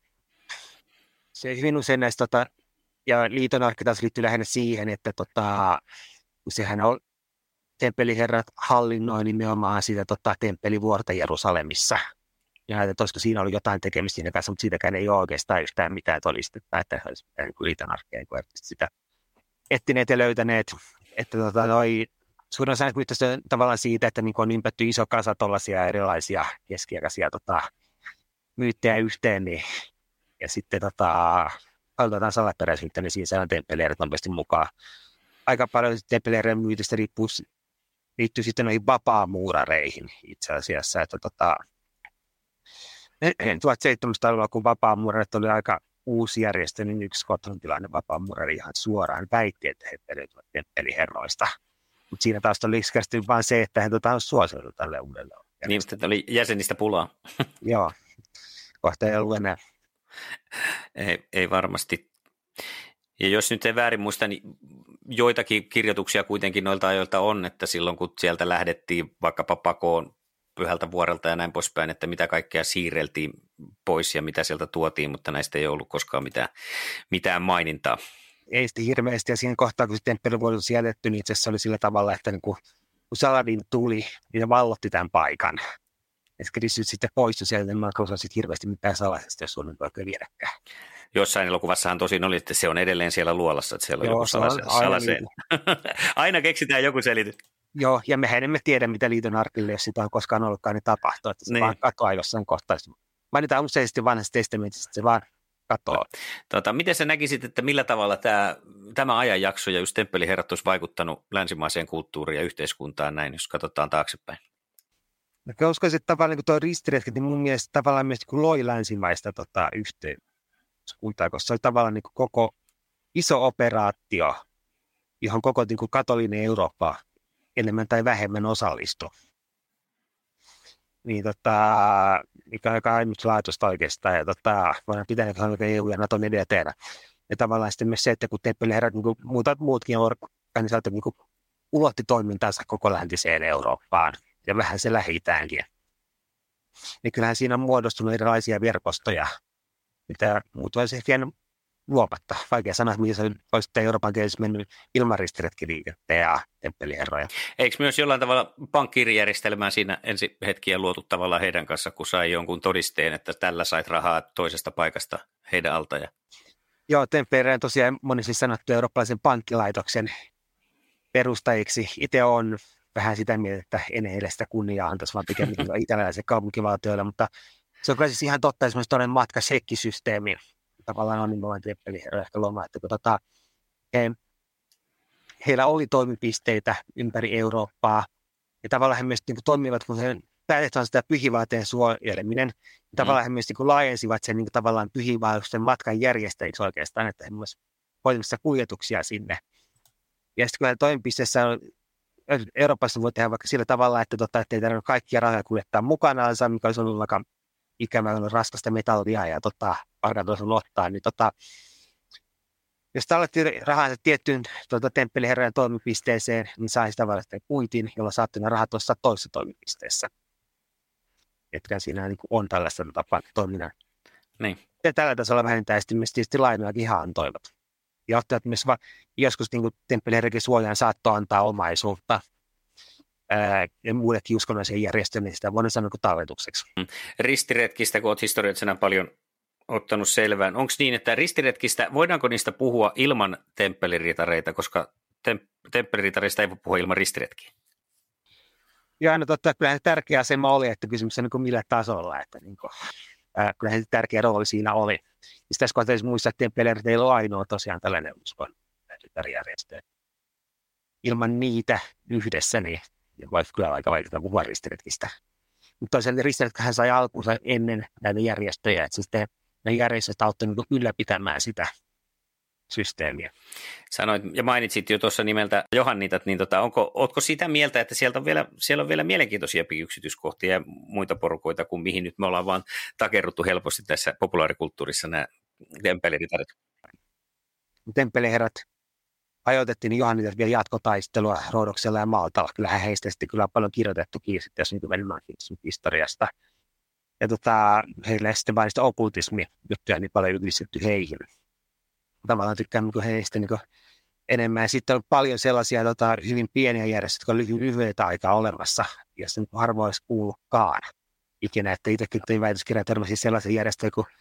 se hyvin usein näistä, tota, ja liiton arkki taas liittyy lähinnä siihen, että tota, kun sehän on temppeliherrat hallinnoi nimenomaan sitä tota, temppelivuorta Jerusalemissa. Ja että olisiko siinä ollut jotain tekemistä siinä kanssa, mutta siitäkään ei ole oikeastaan yhtään mitään, että oli sitten päättää, että niin liiton arkkia niin sitä etsineet ja löytäneet, että tota, noi, suurin osa on tavallaan siitä, että niin on ympätty iso kasa tuollaisia erilaisia keskiaikaisia tota, myyttejä yhteen, niin, ja sitten tota, paljon jotain salaperäisyyttä, niin siinä saadaan temppeliherrat nopeasti mukaan. Aika paljon temppeliherran myytistä riippuu, liittyy sitten noihin vapaamuurareihin itse asiassa, että tota, tuhatseitsemänsataa-luvulla, kun vapaamuurarit oli aika uusi järjestö, niin yksi skotlantilainen vapaamuurari ihan suoraan väitti, että he periytyvät temppeliherroista. Mutta siinä taas oli liskasti vain se, että he tota, on suositeltu tälle uudelle. Niin, että oli jäsenistä pulaa. Joo, kohta ei ollut enää. Ei, ei varmasti. Ja jos nyt ei väärin muista, niin joitakin kirjoituksia kuitenkin noilta ajoilta on, että silloin kun sieltä lähdettiin vaikkapa pakoon Pyhältä vuorelta ja näin poispäin, että mitä kaikkea siirreltiin pois ja mitä sieltä tuotiin, mutta näistä ei ollut koskaan mitään, mitään mainintaa. Ei sitten hirveästi, ja siinä kohtaa, kun se temppelivuori oli jätetty, niin itse asiassa oli sillä tavalla, että niin kun, kun Saladin tuli, niin ne vallotti tämän paikan. Ja kristityt sitten poistui sieltä, niin mä en sitten hirveästi mitään salaisesta, jos Suomen oikein viedäkään. Jossain elokuvassahan tosin oli, että se on edelleen siellä luolassa, että siellä on Joo, joku salase, aina, salaseen. Aina keksitään joku selitys. Joo, ja mehän emme tiedä, mitä liiton arkille, jos sitä on koskaan ollutkaan, niin tapahtuu, että se niin vaan katoaa jossain kohtaa. Mainitaan useasti vanhassa testamentissa, että se vaan katoaa. Tota, miten sä näkisit, että millä tavalla tämä, tämä ajanjakso ja just temppeliherrat olisi vaikuttanut länsimaiseen kulttuuriin ja yhteiskuntaan näin, jos katsotaan taaksepäin? No, uskoisin, että tavallaan niin tuo ristiretki, niin mun mielestä tavallaan myös niin loi länsimaista tota, yhteiskuntaa, koska se oli tavallaan niin koko iso operaatio, johon koko niin kuin katolinen Eurooppa enemmän tai vähemmän osallistu. Niin tota, mikä on aika ainutlaatuista oikeastaan, ja tota, voidaan pitää E U ja Naton edellä tehdä. Ja tavallaan sitten myös se, että kun temppeliherrat, niin kuin muutat, muutkin organisaatiot niin kuin ulotti toimintansa koko läntiseen Eurooppaan, ja vähän se Lähi-Itäänkin. Niin kyllähän siinä on muodostunut erilaisia verkostoja, mitä muut olisi ehkä luomatta. Vaikea sanoa, että missä olisi Euroopan kielessä mennyt ilman ristiretkiliikettä ja temppeliherroja. Eikö myös jollain tavalla pankkiirijärjestelmää siinä ensi hetkiä luotu tavallaan heidän kanssa, kun sai jonkun todisteen, että tällä sait rahaa toisesta paikasta heidän alta? Ja... Joo, temppeliherra on tosiaan monesti sanottu eurooppalaisen pankkilaitoksen perustajiksi. Itse on vähän sitä mieltä, että en heille sitä kunniaa antaisi, vaan pikemminkin italialaisen kaupunkivaltioille, mutta se on kyllä siis ihan totta, esimerkiksi toinen matkashekkisysteemi. Tavallaan on nimenomaan temppeliherroja ehkä loma, että kun tota, he, heillä oli toimipisteitä ympäri Eurooppaa, ja tavallaan he myös niin kuin, toimivat, kun he päätetään sitä pyhivaateen suojeleminen, niin mm. tavallaan he myös niin kuin, laajensivat sen niin kuin, tavallaan pyhivaatusten matkan järjestäjiksi oikeastaan, että he myös hoitamassa kuljetuksia sinne. Ja sitten kun toimipisteessä on, Euroopassa voi tehdä vaikka sillä tavalla, että, tota, että ei tarvitse kaikkia rahoja kuljettaa mukanaan, mikä olisi ollut aika ikävä raskasta metallia ja tota, parhaiten ottaa, niin tota, jos tallettiin rahansa tiettyyn tota, temppeliherrojen toimipisteeseen, niin sai sitä tavalla kuitin, jolla saatte ne rahat ostaa toisessa toimipisteessä. Etkä siinä niin on tällaista tapaa toiminnan. Niin. Ja tällä tasolla vähintään myös tietysti lainojakin ihan antoivat. Ja ottajat myös va- joskus niin temppeliherrojen suojaan saattoi antaa omaisuutta. Ää, ja muillekin uskonnollisen järjestelmien sitä voidaan sanoa kuin talletukseksi. Ristiretkistä, kun olet historiallisena paljon ottanut selvään. Onko niin, että ristiretkistä, voidaanko niistä puhua ilman temppeliritareita, koska tem- temppeliritareista ei voi puhua ilman ristiretkiä? Ja aina totta, kyllähän se tärkeä asema oli, että kysymys on niin kuin millä tasolla, että niin kuin, ää, kyllähän se tärkeä rooli siinä oli. Ja sitten tässä kohtaa muistaa, että temppelirit ei ole ainoa tosiaan tällainen uskon järjestö. Ilman niitä yhdessä, niin vaikka kyllä aika vaikeaa puhua ristiretkistä. Mutta toisaalta ristiretkihän sai alkuunsa ennen näitä järjestöjä, että sitten ne järjestöt auttavat ylläpitämään sitä systeemiä. Sanoit ja mainitsit jo tuossa nimeltä Johannitat, niin tota, onko, ootko sitä mieltä, että sieltä on vielä, siellä on vielä mielenkiintoisiakin yksityiskohtia ja muita porukoita kuin mihin nyt me ollaan vaan takerruttu helposti tässä populaarikulttuurissa nämä temppeliritarit? Temppeliherrat ajoitettiin niin Johannitat vielä jatkotaistelua Roodoksella ja Maltalla. Kyllähän heistä sitten kyllä on paljon kirjoitettukin sitten, jos niin mennäänkin historiasta. Ja tota, heillä sitten vain sitä okkultismi-juttuja niin paljon yhdistetty heihin. Tavallaan tykkään niin heistä niin enemmän. Ja sitten on paljon sellaisia tota, hyvin pieniä järjestöjä, jotka on lyhy- lyhyitä aikaa olemassa, ja se harvoin olisi kuullutkaan ikinä. Että itsekin tein väitöskirjan törmäsin sellaisen järjestöjä kuin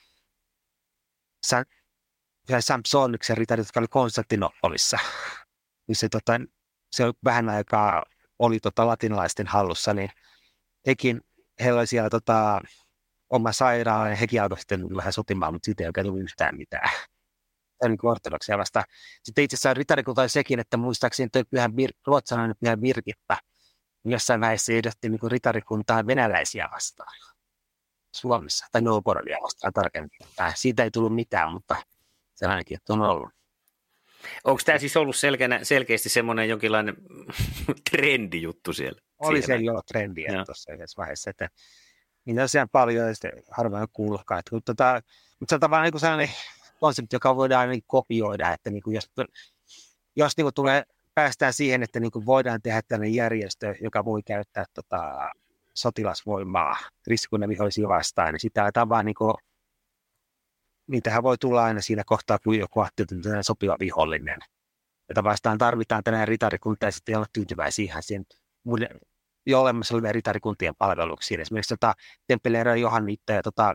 San- Samsoniksen ritarit, jotka oli Konstantinopolissa. Se, tota, se vähän aikaa oli tota, latinalaisten hallussa, niin hekin, heillä oli siellä tota, oma sairaala, ja hekin alkoi sitten vähän sotimaan, mutta siitä ei oikein tullut yhtään mitään. niin ortodoksia vastaan. Sitten itse asiassa ritarikunta oli sekin, että muistaakseni toi pyhän Bir- ruotsalainen pyhä Birgitta jossain vaiheessa ehdotti niin ritarikuntaa venäläisiä vastaan Suomessa, tai Novgorodia vastaan tarkemmin. Siitä ei tullut mitään, mutta sellainenkin, että on ollut. Onko tämä siis ollut selkeänä, selkeästi semmoinen jonkinlainen trendijuttu siellä? Oli siellä? se jo trendiä tuossa yhdessä vaiheessa, että niitä on siellä paljon ja sitten harvoin kuullutkaan. Mutta, tota, mutta se on tavallaan niin sellainen konsepti, joka voidaan niin kopioida, että niin kuin jos, jos niin kuin tulee, päästään siihen, että niin kuin voidaan tehdä tällainen järjestö, joka voi käyttää tota, sotilasvoimaa riskikunnan vihollisia vastaan, niin sitä aletaan vaan niin kuin, niitähän voi tulla aina siinä kohtaa, kun joku ajattelee sopiva vihollinen. Jota vastaan tarvitaan tänään ritarikunta ja sitten ei ole tyytyväisiä siihen muille jo olemassa olevien ritarikuntien palveluksiin. Esimerkiksi tota, Temppeleera Johannitta ja tota,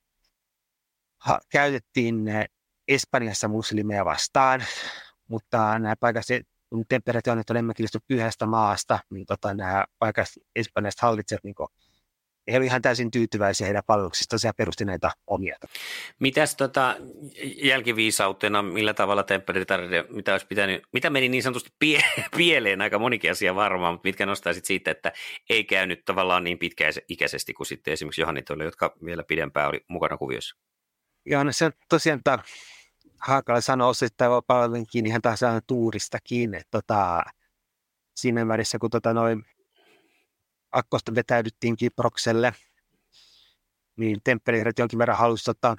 ha, käytettiin Espanjassa muslimeja vastaan, mutta nämä paikalliset, kun Temppeleera Johannit on enemmänkin pyhästä maasta, niin tota, nämä paikalliset espanjalaiset hallitsijat niin he olivat ihan täysin tyytyväisiä heidän palveluksistaan ja perusti näitä omia. Mitäs tota, jälkiviisautena, millä tavalla temppeliritareiden, mitä olisi pitänyt, mitä meni niin sanotusti pie, pieleen, aika monikin asia varmaan, mutta mitkä nostaisit siitä, että ei käynyt tavallaan niin pitkäikäisesti kuin sitten esimerkiksi Johannitoille, jotka vielä pidempään oli mukana kuviossa? Joo, no se on tosiaan, että Haakala sanoi osittain palvelun kiinni ihan taas tuuristakin, että tota, siinä välissä, kun tota noin Akkosta vetäydyttiin Kyprokselle, niin temppeliherrat jonkin verran halusi tota,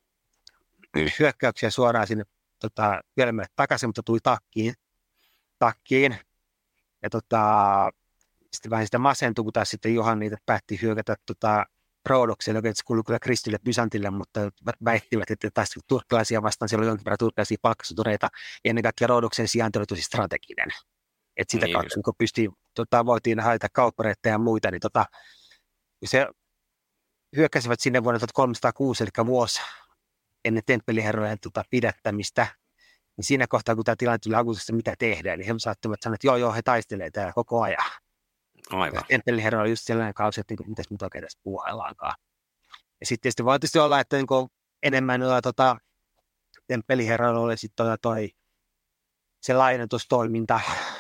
hyökkäyksiä suoraan sinne tota, Vielämälle takaisin, mutta tuli takkiin. takkiin. Ja tota, sitten vähän sitä masentui, kun taas sitten Johannit päätti hyökätä tota, Roodokselle, joka kuului kyllä Kristille Bysantille, mutta väittivät, että taas turkkilaisia vastaan siellä oli jonkin verran turkkilaisia palkkasotureita, ja ennen kaikkea Roodoksen sijainti oli tosi strateginen. Että sitä niin, kautta, kun pystyi, tota, voitiin haita kauppareita ja muita, niin tota, se hyökkäsivät sinne vuonna tuhatkolmesataakuusi, eli vuosi ennen temppeliherrojen tota, pidättämistä. Niin siinä kohtaa, kun tämä tilanne tuli akuutisesti, mitä tehdään, niin he saattivat sanoa, että joo, joo, he taistelevat täällä koko ajan. Aivan. Temppeliherro oli just sellainen kausi, että niin, mitäs nyt oikein tässä puhaillaankaan. Ja sitten tietysti voi tietysti olla, että niin enemmän noilla, tota, temppeliherroilla oli sitten toi, toi se laajennetustoiminta,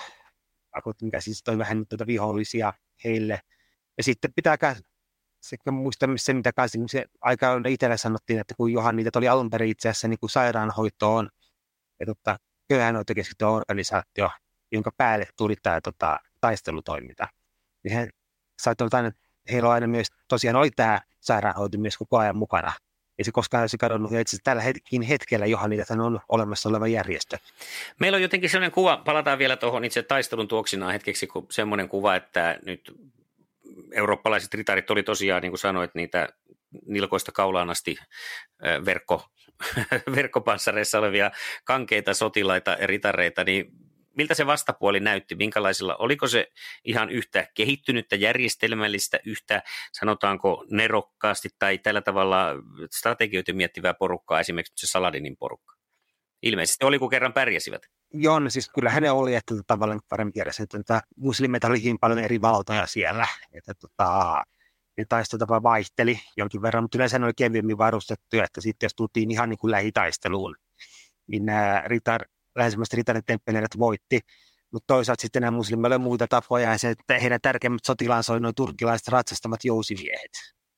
mikä siis toi vähän nyt tuota vihollisia heille. Ja sitten pitääkään sekä muistaa se, mitä kanssa, se aika itselle sanottiin, että kun Johan niitä oli alun perin itse asiassa niin kuin sairaanhoitoon ja tota, köyhäinhoitokeskittyä organisaatio, jonka päälle tuli tämä tota, taistelutoiminta. Niin he saattoi aina, heillä on aina myös, tosiaan oli tämä sairaanhoito myös koko ajan mukana. Ei se koskaan olisi kadonnut, ja itse asiassa tällä hetkin hetkellä Johan niitä on olemassa oleva järjestö. Meillä on jotenkin sellainen kuva, palataan vielä tuohon itse taistelun tuoksinaan hetkeksi, kun semmoinen kuva, että nyt eurooppalaiset ritarit oli tosiaan, niin kuin sanoit, niitä nilkoista kaulaan asti verkko, verkkopanssareissa olevia kankeita sotilaita ja ritareita, niin miltä se vastapuoli näytti, minkälaisilla, oliko se ihan yhtä kehittynyttä, järjestelmällistä, yhtä sanotaanko nerokkaasti tai tällä tavalla strategioita miettivää porukkaa, esimerkiksi se Saladinin porukka? Ilmeisesti oli, kun kerran pärjäsivät. Joo, no siis kyllähän ne oli, että tavallaan paremmin tiedässä, että muslimeita oli hyvin paljon eri valtoja siellä, että tota, ne taistelutapa vaihteli jonkin verran, mutta yleensä ne oli kevyemmin varustettuja, että sitten jos tultiin ihan niin kuin lähitaisteluun, niin nämä ritar, länsimmäiset ritarin temppeliherrat voitti, mutta toisaalta sitten nämä muslimeilla oli muita tapoja, ja se, että heidän tärkeimmät sotilaansa oli noin turkkilaiset ratsastamat jousimiehet,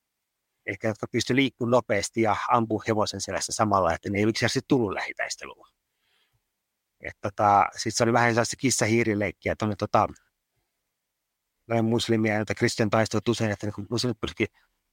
ehkä jotka pystyivät liikkumaan nopeasti ja ampumaan hevosen selässä samalla, että ne ei yksinkertaisesti tullut lähitaisteluun. Tota, sitten se oli vähän sellaista kissa-hiirileikkiä tuonne tota, muslimia, joita kristian taistelut usein, että niin muslimit pyrkivät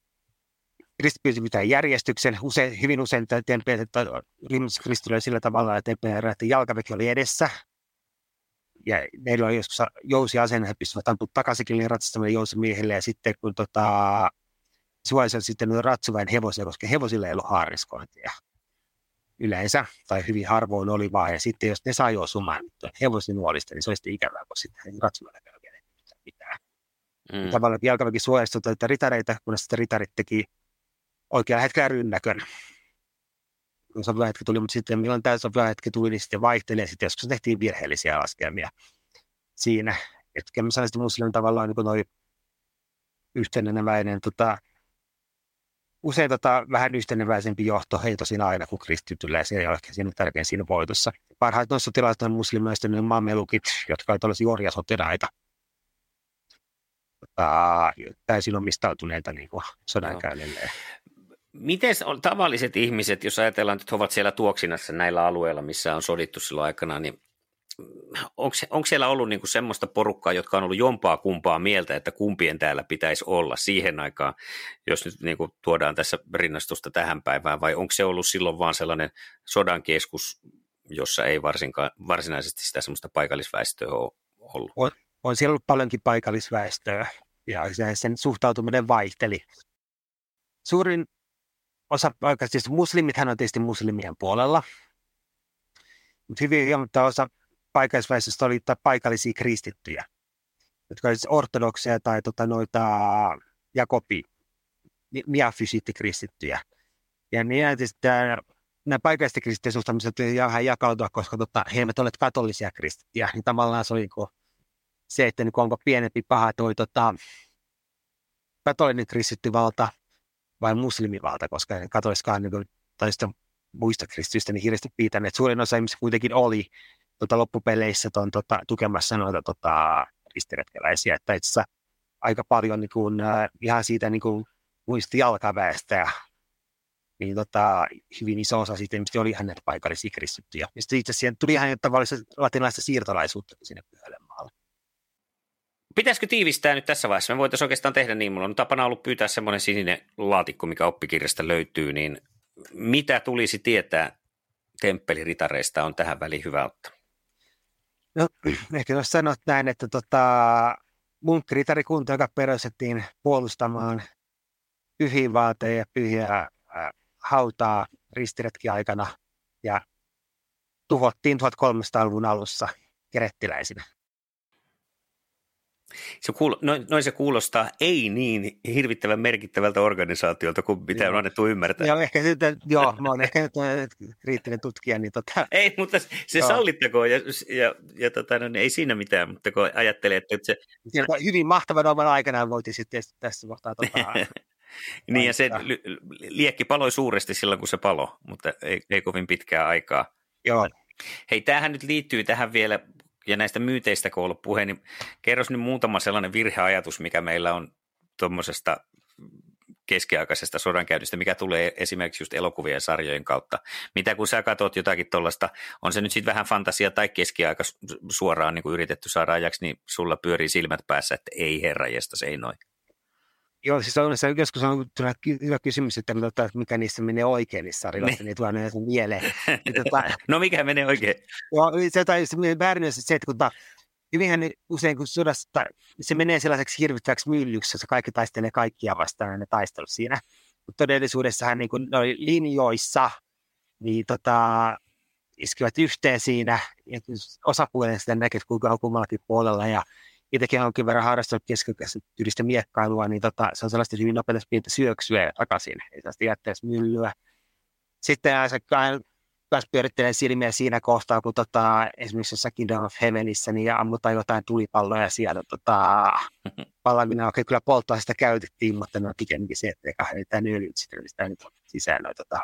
pitää järjestyksen, usein, hyvin usein kristillä oli sillä tavalla, että jalkaväki oli edessä, ja meillä oli joskus jousiasenne, he pystyvät ampumaan takaisinkin niin ratsastamille jousimiehille, ja sitten kun tota, suojassa sitten ratsuväen hevosia, koska hevosilla ei ollut haariskointia yleensä, tai hyvin harvoin oli vaan, ja sitten jos ne sai osumaan hevosinuolista, niin se oli sitten ikävää, kun sitten ratsuväellä oikein pitää. Mm. Tavallaan jalkaväki suojassa tuota ritareita, kun sitten ritarit teki oikealla hetkellä rynnäkön. Kun sopiva hetki tuli, mutta sitten milloin tämä sopiva hetki tuli, niin sitten vaihteli, ja sitten joskus tehtiin virheellisiä laskelmia siinä. Että mä sanoisin, että muslimin tavallaan niin noin yhtenäväinen tota, usein tota, vähän yhteneväisempi johto heito siinä aina kuin kristityllä, ja se ei ole ehkä siinä tärkein siinä voitossa. Parhaat noissa sotilaat on muslimaisten ne mamelukit, jotka ovat tällaisia orjasotilaita. Tota, täysin omistautuneita niin sodankäynnille. Miten tavalliset ihmiset, jos ajatellaan, että he ovat siellä tuoksinassa näillä alueilla, missä on sodittu silloin aikana, niin onko, onko siellä ollut niinku semmoista porukkaa, jotka on ollut jompaa kumpaa mieltä, että kumpien täällä pitäisi olla siihen aikaan, jos nyt niinku tuodaan tässä rinnastusta tähän päivään, vai onko se ollut silloin vaan sellainen sodan keskus, jossa ei varsinkaan, varsinaisesti sitä semmoista paikallisväestöä ole ollut? On, on siellä ollut paljonkin paikallisväestöä, ja sen suhtautuminen vaihteli. Suurin osa paikallista, siis muslimithan on tietysti muslimien puolella, mutta hyvin huomattava osa paikallisväestöstä oli paikallisia kristittyjä, jotka olivat ortodokseja tai tota, noita jakobi, miafysiittikristittyjä. Ja niin, nämä paikallisten kristittyjen suhtaamiset oli vähän jakautua, koska tota, he eivät olleet katolisia kristittyjä. Niin tavallaan se oli niin se, että niin onko pienempi paha toi tota, katolinen kristittyvalta vai muslimivalta, koska katoliskaan niin tai sitten muista kristityistä niin hirveästi piitäneet. Suurin osa ihmisistä kuitenkin oli tota, loppupeleissä ton, tota, tukemassa noita tota, ristiretkeläisiä, että itse asiassa aika paljon niin kuin, äh, ihan siitä niin kuin, muisti jalkaväestä, niin tota, hyvin iso osa siitä ihmistä oli ihan näitä paikallisia kristittyjä. Ja sitten itse asiassa tuli ihan tavallista latinalaista siirtolaisuutta sinne Pyhälle maalle. Pitäisikö tiivistää nyt tässä vaiheessa? Me voitaisiin oikeastaan tehdä niin. Mulla on tapana ollut pyytää semmoinen sininen laatikko, mikä oppikirjasta löytyy, niin mitä tulisi tietää temppeliritareista on tähän väliin hyvä ottaa? No, ehkä jos sanot näin, että tota, munkkiritarikunta, joka perustettiin puolustamaan pyhiä vaateja ja pyhiä ää, hautaa ristiretki aikana ja tuhottiin tuhatkolmesataaluvun alussa kerettiläisinä. Se kuulo, noin, noin se kuulostaa ei niin hirvittävän merkittävältä organisaatiolta kuin mitä on annettu ymmärtää. Joo, ehkä nyt, joo, mä oon ehkä nyt kriittinen tutkija. Niin tota, ei, mutta se joo. Sallittakoon ja, ja, ja tota, no, ei siinä mitään, mutta kun ajattelee, että se... Siinä hyvin mahtavan oman aikanaan voitiin sitten tässä kohtaa... Tota, niin ja se liekki paloi suuresti silloin, kun se palo, mutta ei, ei kovin pitkää aikaa. Joo. Hei, tämähän nyt liittyy tähän vielä... Ja näistä myyteistä, kun on ollut puhe, niin kerros nyt muutama sellainen virheajatus, mikä meillä on tuommoisesta keskiaikaisesta sodankäynnistä, mikä tulee esimerkiksi just elokuvien ja sarjojen kautta. Mitä kun sä katsot jotakin tuollaista, on se nyt sitten vähän fantasia tai keskiaika suoraan niin kuin yritetty saada ajaksi, niin sulla pyörii silmät päässä, että ei herranjestas, ei noin. Joo, siis on se joskus on hyvä kysymys, että mikä niissä menee oikein niissä sarjoissa, niin tulee ne mieleen. No mikä menee oikein? Joo, se, tai se väärin se, että kun ta, hyvinhän usein kun sodasta, se menee sellaiseksi hirvittäväksi myllyksi, jossa kaikki taistelee kaikkia vastaan ne taistelut siinä. Mutta todellisuudessahan niin kun ne oli linjoissa, niin tota, iskivät yhteen siinä, ja osapuolinen sitä näkee, kuinka on kummallakin puolella, ja itsekin on jonkin verran harrastanut keskityylistä miekkailua, niin tota, se on sellaista hyvin nopeasti pientä syöksyä takaisin, ei sellaista jätteessä myllyä. Sitten se kanssa pyörittelee silmiä siinä kohtaa, kun tota, esimerkiksi jossakin Kingdom of Heavenissä niin ammutaan jotain tulipalloja siellä. Tota, pallamina oikein kyllä polttoa sitä käytettiin, mutta ne on pikemminkin se, että eikä tämän öljyt sitten sitä nyt sisään. No, tota,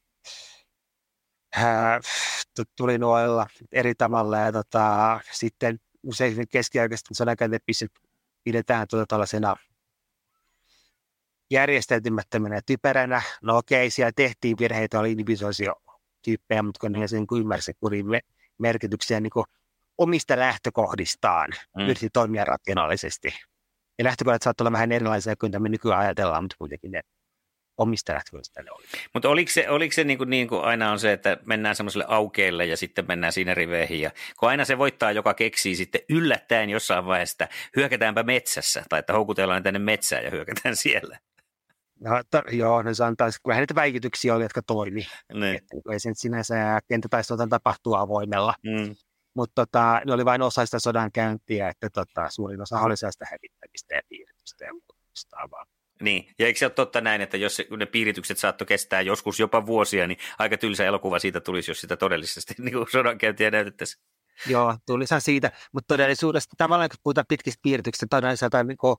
ää, tuli noilla eri tavalla ja tota, sitten usein keskiaikaisesti sodankäyntipistet pidetään tuota tällaisena järjestäytymättömänä ja typeränä. No okei, siellä tehtiin virheitä, oli individuaalisia tyyppejä, mutta kun he sen ymmärsi kurin merkityksiä niin omista lähtökohdistaan, mm. yritti toimia rationaalisesti. Ja lähtökohdat saattoi olla vähän erilaisia kuin me nykyään ajatellaan, mutta kuitenkin ne omista lähtökohdista ne oli. Mutta oliko se, oliko se niin, kuin, niin kuin aina on se, että mennään semmoiselle aukeelle ja sitten mennään siinä riveihin, ja kun aina se voittaa, joka keksii sitten yllättäen jossain vaiheessa, että hyökätäänpä metsässä, tai että houkutellaan tänne metsään ja hyökätään siellä. No, to, joo, no se on taas, kyllähän niitä väikityksiä oli, jotka toimi. Niin. Ei se nyt sinänsä kenttätaistelua tapahtuu avoimella, mm. mutta tota, ne oli vain osa sitä sodankäyntiä, että tota, suurin osa oli sellaista hävittämistä ja piiritystä ja vastaavaa. Niin, ja eikö se ole totta näin, että jos ne piiritykset saattoi kestää joskus jopa vuosia, niin aika tylsä elokuva siitä tulisi, jos sitä todellisesti niin kuin sodankäyntiä näytettäisiin. Joo, tulisahan siitä, mutta todellisuudessa tavallaan kun puhutaan pitkistä piirityksistä, todellisuudessa niin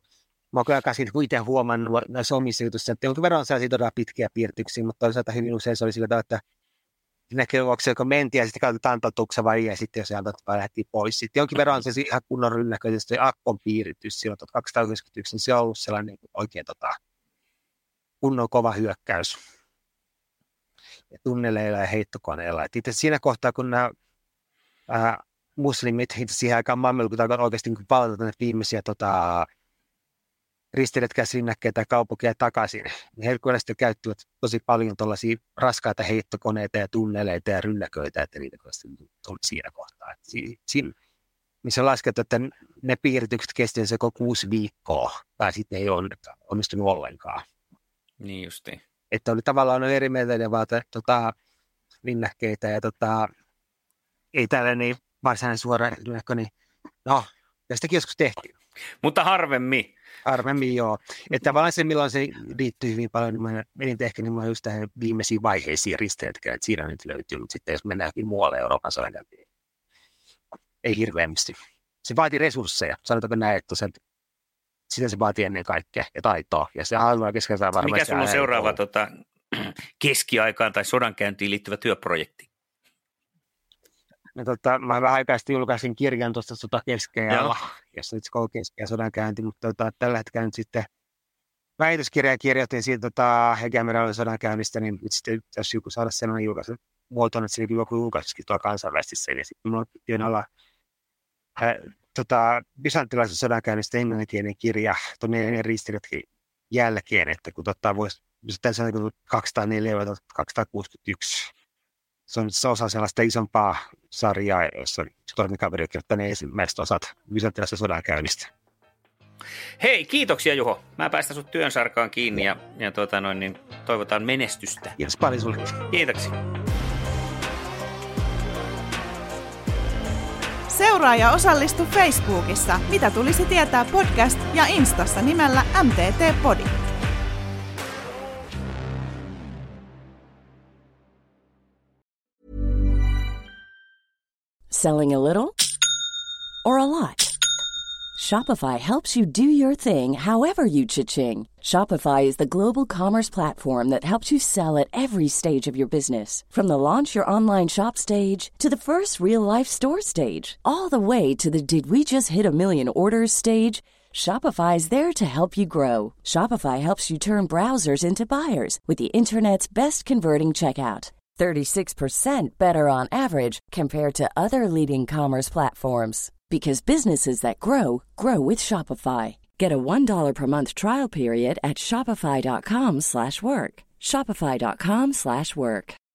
mä oon kyllä käsin itse huomannut näissä omissa jutuissa, että jonkun verran on sellaisia todella pitkiä piirtyksiä, mutta toisaalta hyvin usein se oli sillä tavalla, että näkee vuoksi, kun mentiin ja sitten katsotaan tatuuksa vai ja sitten jos sieltä lähtiin pois. Sitten jonkin verran on se ihan kunnon rynnäkö, ja sitten akkon piiritys silloin kaksituhattakaksikymmentäyksi, niin se on ollut sellainen oikein tota, kunnon kova hyökkäys. Ja tunneleilla ja heittokoneilla. Et itse siinä kohtaa, kun nämä ää, muslimit itse siihen aikaan maailmalla, kun tämä oikeasti niin palata tänne viimeisiä tota, risteilytkäsrinnäkkeitä ja kaupunkia takaisin, niin he kyllä sitten käyttivät tosi paljon tuollaisia raskaita heittokoneita ja tunneleita ja rynnäköitä, että niitä tuli siinä kohtaa. Et si- siinä, missä on laskettu, että ne piiritykset kestivät se kuusi viikkoa, tai sitten ei ole onnistunut ollenkaan. Niin justiin. Että oli tavallaan eri mieltä vaan tota, rinnäkkeitä ja tota, ei tällainen niin varsinainen suora rinnäkkö, niin no, tästäkin joskus tehtiin. Mutta harvemmin. Harvemmin, joo. Että tavallaan se, milloin se liittyy hyvin paljon, niin mä menin ehkä niin just tähän viimeisiin vaiheisiin risteytkään, että siinä nyt löytyy, mutta sitten jos mennäänkin muualle Euroopan sodankäyntiin, ei hirveämmin. Se vaatii resursseja, sanotaanko näin, että se, sitä se vaatii ennen kaikkea ja taitoa. Ja se alueen keskellä varmasti. Mikä sulla on seuraava tota, keskiaikaan tai sodankäyntiin liittyvä työprojekti? No, tota, mä vähän aikaa sitten julkaisin kirjan tuosta sotakeskeajalla, jossa nyt koko keskeä sodankäynti, mutta tota, tällä hetkellä nyt sitten väitöskirjaa kirjoitin siitä tota, Hegemerallin sodankäynnistä, niin nyt sitten jos joku saada sellainen julkaisu muotoon, että siinä joku julkaisukin tuolla kansainvälisesti, niin sitten minulla on työn alla äh, tota, bysantilaisen sodankäynnistä englanninkielinen kirja, tuonne ristiriitkin jälkeen, että kun tota, voisi, jos tässä on kaksisataaneljä kaksisataakuusikymmentäyksi, se on osa sellaista isompaa sarjaa, jossa on toinen kaveri on kirjoittanut ensimmäiset osat bysantilaisen sodankäynnistä. Hei, kiitoksia Juho. Mä päästän sut työn sarkaan kiinni ja, ja tuota noin, niin toivotaan menestystä. Kiitos paljon sulle. Kiitoksia. Seuraa ja osallistu Facebookissa Mitä tulisi tietää podcast ja Instassa nimellä M T T Podi. Selling a little or a lot? Shopify helps you do your thing however you cha-ching. Shopify is the global commerce platform that helps you sell at every stage of your business. From the launch your online shop stage to the first real-life store stage, all the way to the did we just hit a million orders stage. Shopify is there to help you grow. Shopify helps you turn browsers into buyers with the internet's best converting checkout. thirty-six percent better on average compared to other leading commerce platforms. Because businesses that grow, grow with Shopify. Get a one dollar per month trial period at shopify.com slash work. Shopify.com slash work.